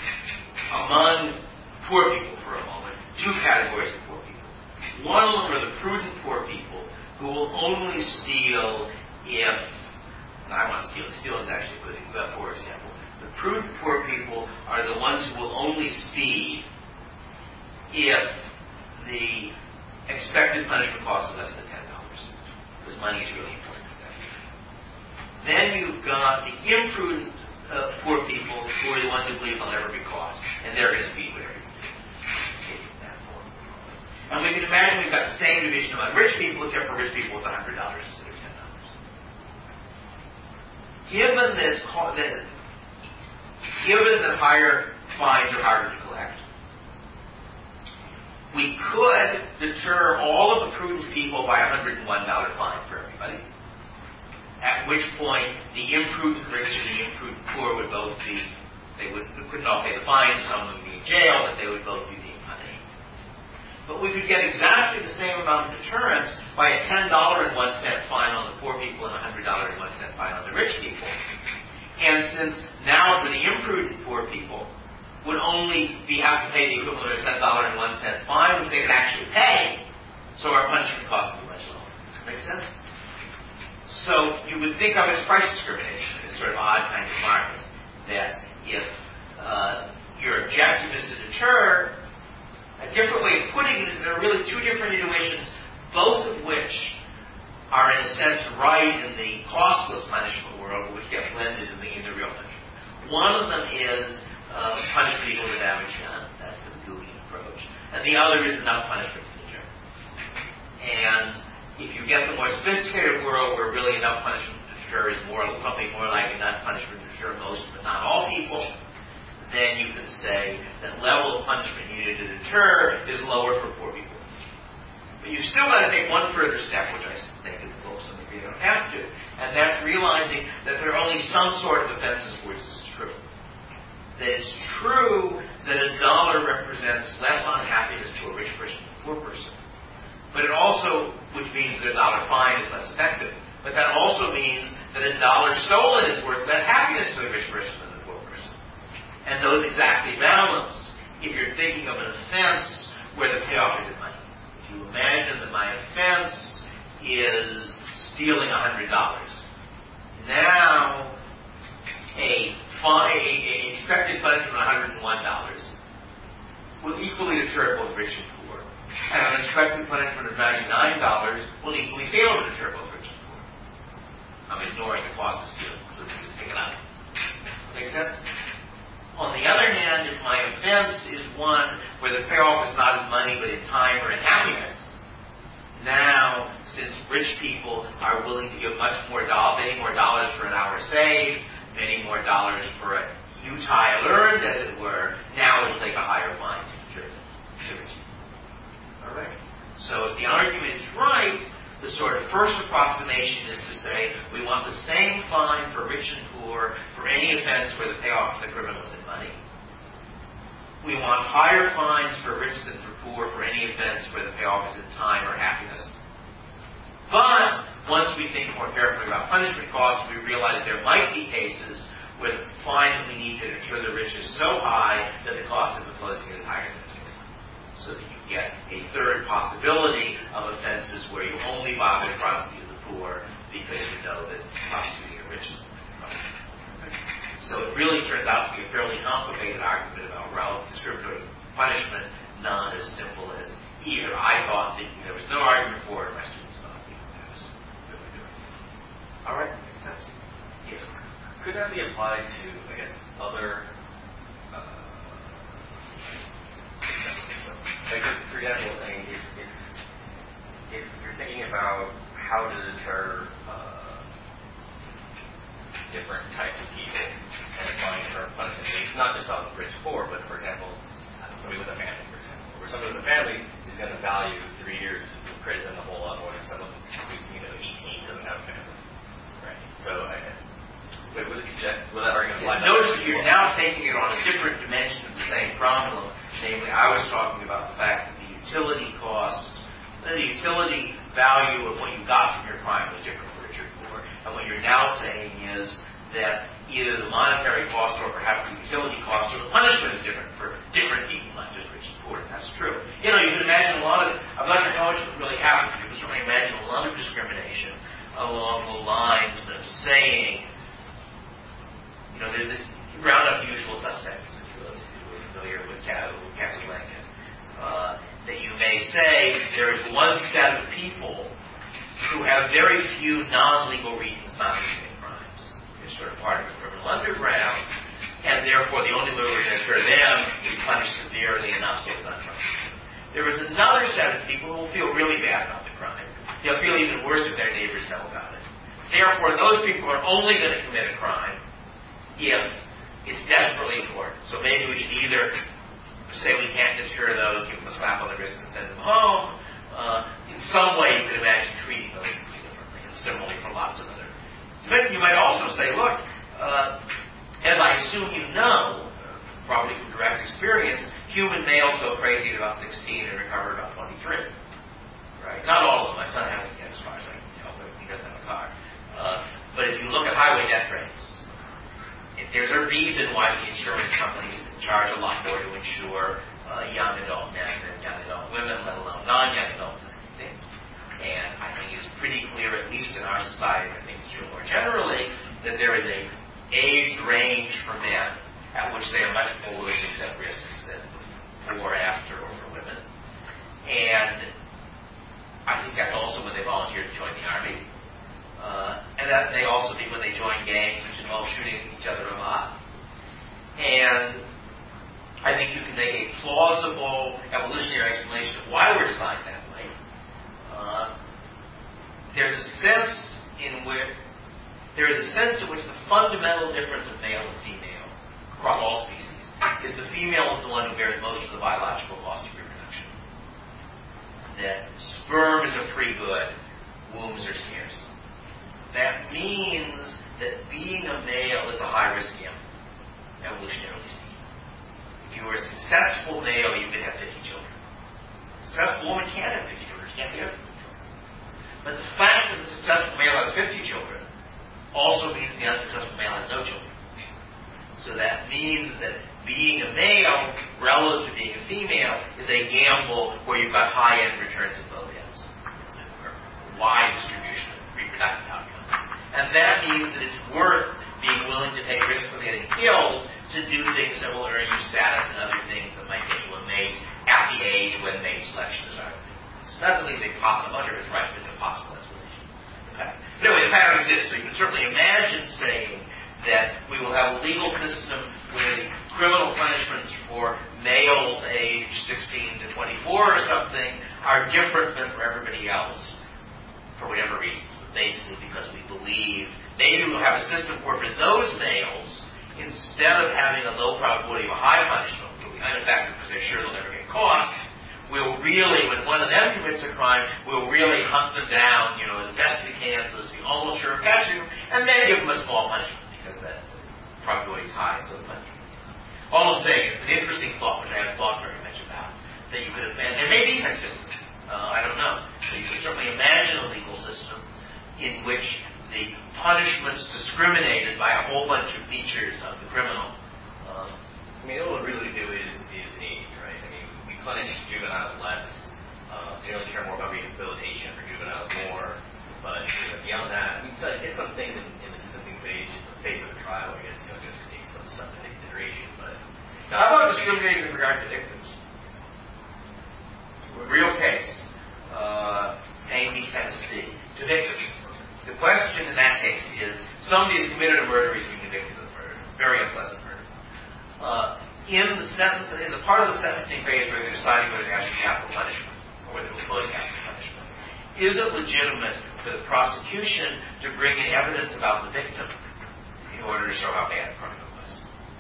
among poor people for a moment, two categories of poor people. One of them are the prudent poor people who will only steal if, I want to steal is actually a good poor example. The prudent poor people are the ones who will only speed if the expected punishment cost is less than $10, because money is really important to them. Then you've got the imprudent poor people who are the ones who believe they'll never be caught, and they're going to speed whatever you do. And we can imagine we've got the same division among rich people, except for rich people it's $100 instead of $10. Given that higher fines are harder to collect, we could deter all of the prudent people by a $101 fine for everybody. At which point, the imprudent rich and the imprudent poor would both be, they couldn't all pay the fine, some would be in jail, but they would both be being punished. But we could get exactly the same amount of deterrence by a $10.01 fine on the poor people and a $100.01 fine on the rich people. And since now for the imprudent poor people would only have to pay the equivalent of a $10.01 fine, which they could actually pay, so our punishment cost is much lower. Make sense? So you would think of it as price discrimination, this sort of odd kind of market, that if your objective is to deter, a different way of putting it is there are really two different intuitions, both of which are in a sense right in the costless punishment world, which get blended in the real punishment. One of them is punish people with damage done. That's the Gugian approach. And the other is enough punishment to deter. And if you get the more sophisticated world where really enough punishment to deter is something more like enough punishment to deter most but not all people, then you can say that level of punishment needed to deter is lower for poor people. But you've still got to take one further step, which I think in the book some of you don't have to, and that's realizing that there are only some sort of offenses where this is true. That it's true that a dollar represents less unhappiness to a rich person than a poor person. But it also, which means that a dollar fine is less effective, but that also means that a dollar stolen is worth less happiness to a rich person than the poor person. And those exactly balance if you're thinking of an offense where the payoff is in money. If you imagine that my offense is stealing $100, now a expected punishment of $101 will equally deter both rich and poor, and an expected punishment of $99 will equally fail to deter both rich and poor. I'm ignoring the cost of stealing, completely just pick it up. Make sense? On the other hand, if my offense is one where the payoff is not in money but in time or in happiness, now, since rich people are willing to give many more dollars for an hour saved, many more dollars for a utile earned, as it were, now it'll take a higher fine to deter the rich people. All right? So if the argument is right, the sort of first approximation is to say we want the same fine for rich and poor for any offense where the payoff for the criminal is in money. We want higher fines for rich than for poor for any offense where the payoff is in time or happiness. But once we think more carefully about punishment costs, we realize there might be cases where the fine that we need to deter the rich is so high that the cost of imposing it is higher than the so that you get a third possibility of offenses where you only bother to prosecute the poor because you know that prosecuting the rich is so it really turns out to be a fairly complicated argument about relative discriminatory punishment, not as simple as either I thought thinking there was no argument for it, my students thought thinking there was what we're doing. All right, makes sense? Yes. Could that be applied to, I guess, other like, for example, I mean, if you're thinking about how to deter different types of people and applying for punishment, it's not just on rich poor, but for example, somebody with a family, for example, where somebody with a family is going to value 3 years in prison a whole lot more than someone who's 18 doesn't have a family, right? So, will that argument apply? Notice that you're now taking it on a different dimension of the same problem. Namely, I was talking about the fact that the utility cost, the utility value of what you got from your crime was different for rich or poor. And what you're now saying is that either the monetary cost or perhaps the utility cost or the punishment is different for different people, not just rich and poor. That's true. You know, you can imagine a lot of, I'm not sure how much would really happen. You can certainly imagine a lot of discrimination along the lines of saying, you know, there's this round up usual suspects, if you were familiar with Casablanca, that you may say there is one set of people who have very few non-legal reasons not to commit crimes. They're sort of part of the criminal underground, and therefore the only way we're going to deter them is punish severely enough so it's unpunishable. There is another set of people who will feel really bad about the crime. They'll feel even worse if their neighbors know about it. Therefore, those people are only going to commit a crime if it's desperately important. So maybe we should either say we can't deter those, give them a slap on the wrist and send them home. In some way, you could imagine treating those differently, and similarly for lots of other. But you might also say, look, as I assume you know, probably from direct experience, human males go crazy at about 16 and recover about 23. Right? Not all of them. My son hasn't yet, as far as I can tell, but he doesn't have a car. But if you look at highway death rates, there's a reason why the insurance companies charge a lot more to insure young adult men than young adult women, let alone non-young adults. And I think it's pretty clear, at least in our society, I think it's true more generally, that there is a age range for men at which they are much more willing to accept risks than before, after, or for women. And I think that's also when they volunteer to join the Army. And that may also be when they join gangs, which involve shooting each other a lot. And I think you can make a plausible evolutionary explanation of why we're designed that way. There's a sense in which the fundamental difference of male and female across all species is the female is the one who bears most of the biological cost of reproduction. That sperm is a free good, wombs are scarce. That means that being a male is a high-risk gamble, evolutionarily speaking. If you are a successful male, you can have 50 children. A successful woman can't have 50 children. She can't bear 50 children. But the fact that the successful male has 50 children also means the unsuccessful male has no children. So that means that being a male relative to being a female is a gamble where you've got high-end returns at both ends. It's a wide distribution of reproductive outcomes. And that means that it's selection is our So that's at least a possible, under his right, it's a possible explanation. But anyway, the pattern exists, so you can certainly imagine saying that we will have a legal system where the criminal punishments for males aged 16 to 24 or something are different than for everybody else for whatever reasons. Basically because we believe maybe we'll have a system where for those males, instead of having a low probability of a high punishment, which will be unaffected because they're sure they'll never get caught, we'll really, when one of them commits a crime, we'll really hunt them down, as best we can so as to be almost sure of catching them, and then give them a small punishment because that probability is high, so the punishment. All I'm saying is it's an interesting thought, which I haven't thought very much about, that you could imagine. There may be such systems. I don't know. So you could certainly imagine a legal system in which the punishment's discriminated by a whole bunch of features of the criminal. All we really do is age, right? We punish juveniles less, generally care more about rehabilitation for juveniles more, but beyond that, it's some things in the sentencing phase of the trial, I guess, just to take some stuff into consideration, but... How about discriminating in regard to victims? Real case, Payne v. Tennessee, to victims. The question in that case is, somebody has committed a murder, he's being convicted of murder, very unpleasant murder. In the part of the sentencing phase where they're deciding whether to have capital punishment or whether to impose capital punishment, is it legitimate for the prosecution to bring in evidence about the victim in order to show how bad the crime was?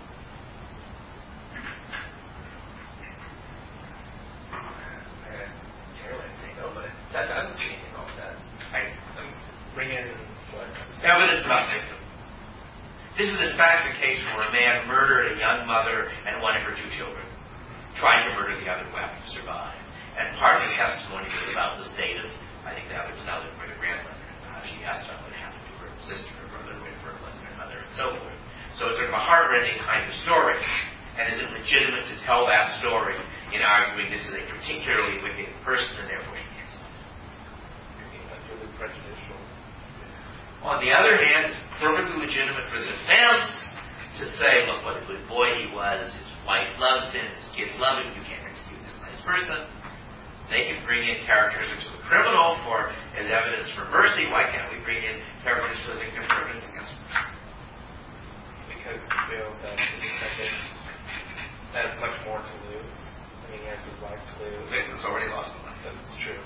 Generally, I'd say no, but I don't see anything wrong with that. Bring in what? Evidence about the victim. This is in fact the case where a man murdered a young mother and one of her 2 children, tried to murder the other wife to survive. And part of the testimony was about the state of, I think that was now the grandmother. She asked about what happened to her sister, her brother, her her mother, and so forth. So it's sort of a heart-rending kind of story. And is it legitimate to tell that story in arguing this is a particularly wicked person and therefore she can't stop it? Unduly prejudicial. On the other hand, it's perfectly legitimate for the defense to say, look, what a good boy he was, his wife loves him, his kids love him, you can't execute this nice person. They can bring in characteristics of the criminal as evidence for mercy. Why can't we bring in characteristics of the victim for evidence against mercy? Because we feel that the defendant has much more to lose. He has his life to lose. The victim's already lost the life. That's true.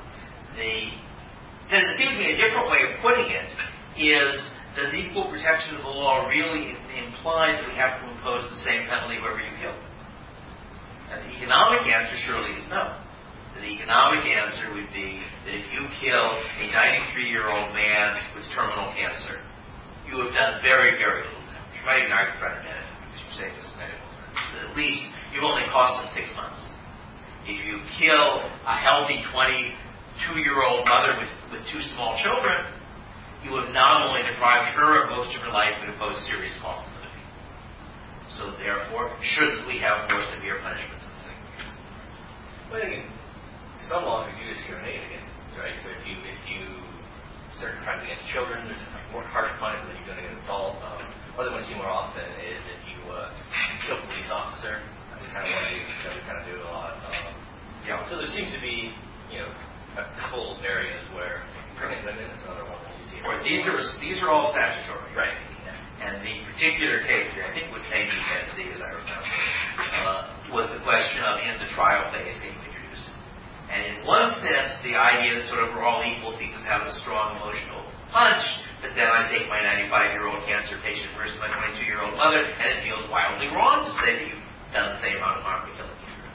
Then it seems to me a different way of putting it is, does equal protection of the law really imply that we have to impose the same penalty wherever you kill? And the economic answer surely is no. The economic answer would be that if you kill a 93-year-old man with terminal cancer, you have done very, very little damage. You might even argue for a benefit because you save this medical expense. But at least you've only cost them 6 months. If you kill a healthy 22-year-old mother with 2 small children, you have not only deprived her of most of her life, but imposed serious costs on other people. So therefore, shouldn't we have more severe punishments in the second case? Well, I think some laws we do discriminate against, right? So if you certain crimes against children, there's a more harsh punishment than you're going to get adult. Other ones you see more often is if you kill a police officer. That's kind of one we kind of do a lot. So there seems to be, a couple areas where pregnant women is another one that you see. Or these are all statutory, right? And the particular case here, I think with Payne v. Tennessee, as I remember, was the question of in the trial phase can you introduce it. And in one sense, the idea that sort of we're all equal seems to have a strong emotional punch, but then I take my 95-year-old cancer patient versus my 22-year-old mother, and it feels wildly wrong to say that you've done the same amount of harm to killing children.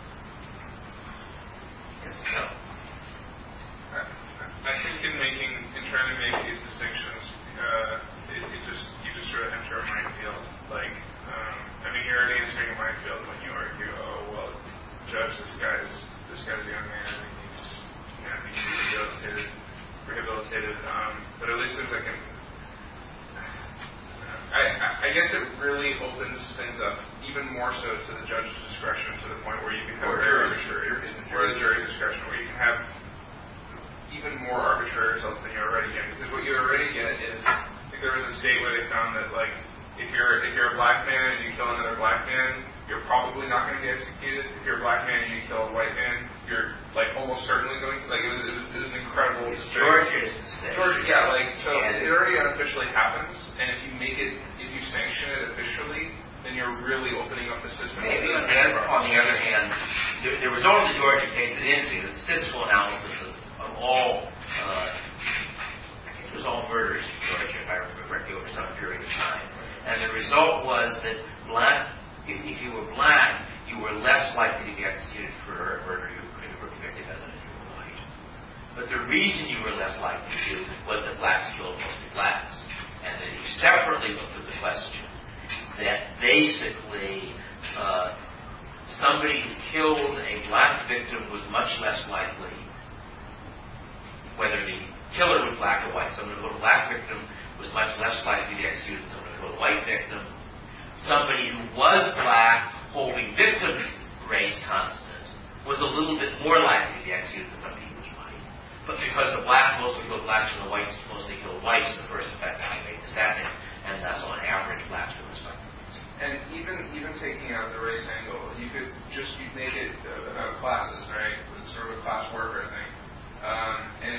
Yes, no. I think in trying to make these distinctions, you just sort of enter a minefield. You're already entering a minefield when you argue, oh well, judge, this guy's a young man and he needs to be rehabilitated. But at least there's I guess it really opens things up even more so to the judge's discretion to the point where you become very arbitrary, or the jury's discretion, where you can have even more arbitrary results than you already get. Because what you already get is, I think there was a state where they found that if you're a black man and you kill another black man, you're probably not going to be executed. If you're a black man and you kill a white man, you're like almost certainly going to. Like it was an incredible. Georgia is the state. Georgia, yeah, like so it already unofficially happens, and if you sanction it officially, then you're really opening up the system. Maybe on the other hand, the result of the Georgia case is interesting. The statistical analysis of all, I guess it was all murders in Georgia, if I remember correctly, over some period of time. And the result was that if you were black, you were less likely to be executed for a murder you were convicted of than if you were white. But the reason you were less likely to was that blacks killed mostly blacks. And that if you separately looked at the question, that basically somebody who killed a black victim was much less likely, whether the killer was black or white. Someone who killed a black victim was much less likely to be executed than someone who killed a white victim. Somebody who was black, holding victim's race constant, was a little bit more likely to be executed than somebody who was white. But because the blacks mostly killed blacks and the whites mostly killed whites, the first effect outweighed the second, and thus on average blacks were less likely. And even taking out the race angle, you could make it about classes, right? It's sort of a class warfare thing. And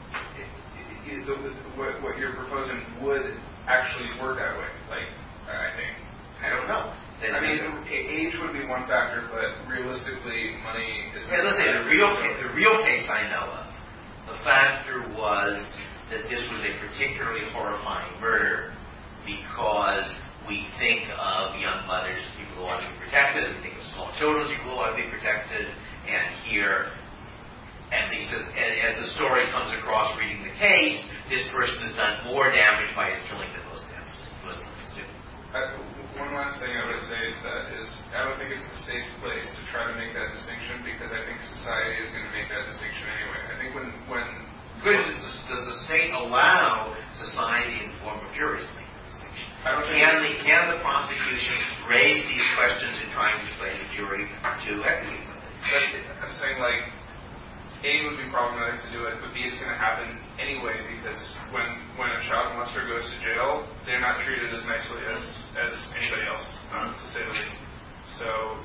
what you're proposing would actually work that way. Like, I think. I don't know. I mean, age would be one factor, but realistically, money is. Hey, let's say the real case I know of, the factor was that this was a particularly horrifying murder because we think of young mothers as people who ought to be protected, we think of small children as people who ought to be protected, and here, at least as the story comes across reading the case, this person has done more damage by his killing than most killings do. One last thing I would say is I don't think it's the state's place to try to make that distinction because I think society is going to make that distinction anyway. I think when does the state allow society in the form of juries to make that distinction? Can the prosecution raise these questions in trying to persuade the jury to execute something? I'm saying like A, would be problematic to do it, but B, it's going to happen anyway because when a child molester goes to jail, they're not treated as nicely as anybody else, to say the least. So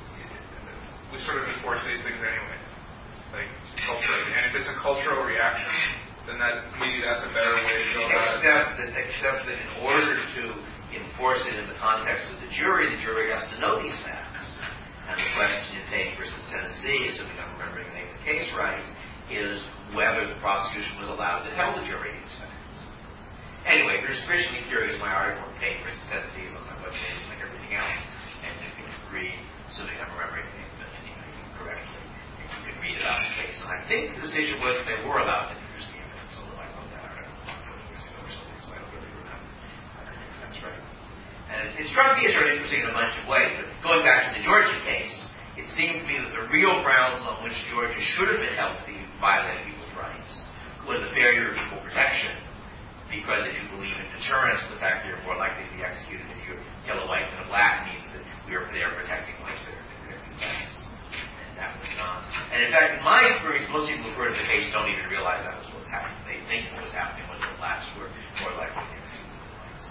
we sort of enforce these things anyway, like culturally. And if it's a cultural reaction, then maybe that's a better way to go about it. Except that in order to enforce it in the context of the jury has to know these facts. And the question in Payne versus Tennessee, assuming I'm remembering the name of the case right, is whether the prosecution was allowed to tell the jury these facts. Anyway, if you're sufficiently curious, my article in Payne versus Tennessee is on my webpage like everything else, and you can read, assuming I'm remembering the name of it correctly, and you can read about the case. And I think the decision was that they were allowed to introduce the evidence, although I wrote that article 40 years ago or something, so I don't really remember. I think that's right. And it struck me as sort of interesting in a bunch of ways, but going back to the Georgia case, it seemed to me that the real grounds on which Georgia should have been held to be violating people's rights was the failure of equal protection. Because if you believe in deterrence, the fact that you're more likely to be executed if you kill a white than a black means that we are there protecting whites, they're protecting blacks. And that was not. And in fact, in my experience, most people who've heard of the case don't even realize that was what was happening. They think what was happening was that blacks were more likely to be executed than whites.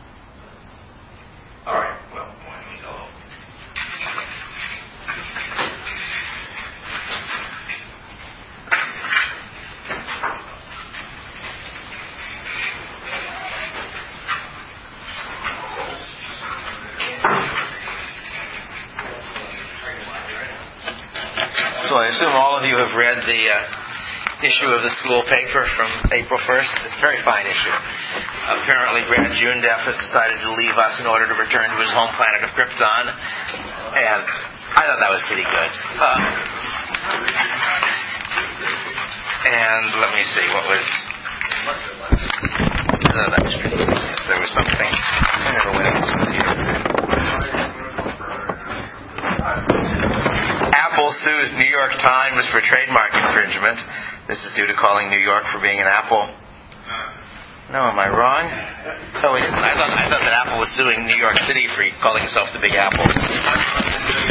All right, well, why don't we go home? So I assume all of you have read the issue of the school paper from April 1st. It's a very fine issue. Apparently Brad Jundeff has decided to leave us in order to return to his home planet of Krypton. And I thought that was pretty good. And let me see, what was... that was pretty good. Yes, there was something... I never went else was here. Apple sues New York Times for trademark infringement. This is due to calling New York for being an apple. No, am I wrong? Oh, it isn't. I thought that Apple was suing New York City for calling itself the Big Apple.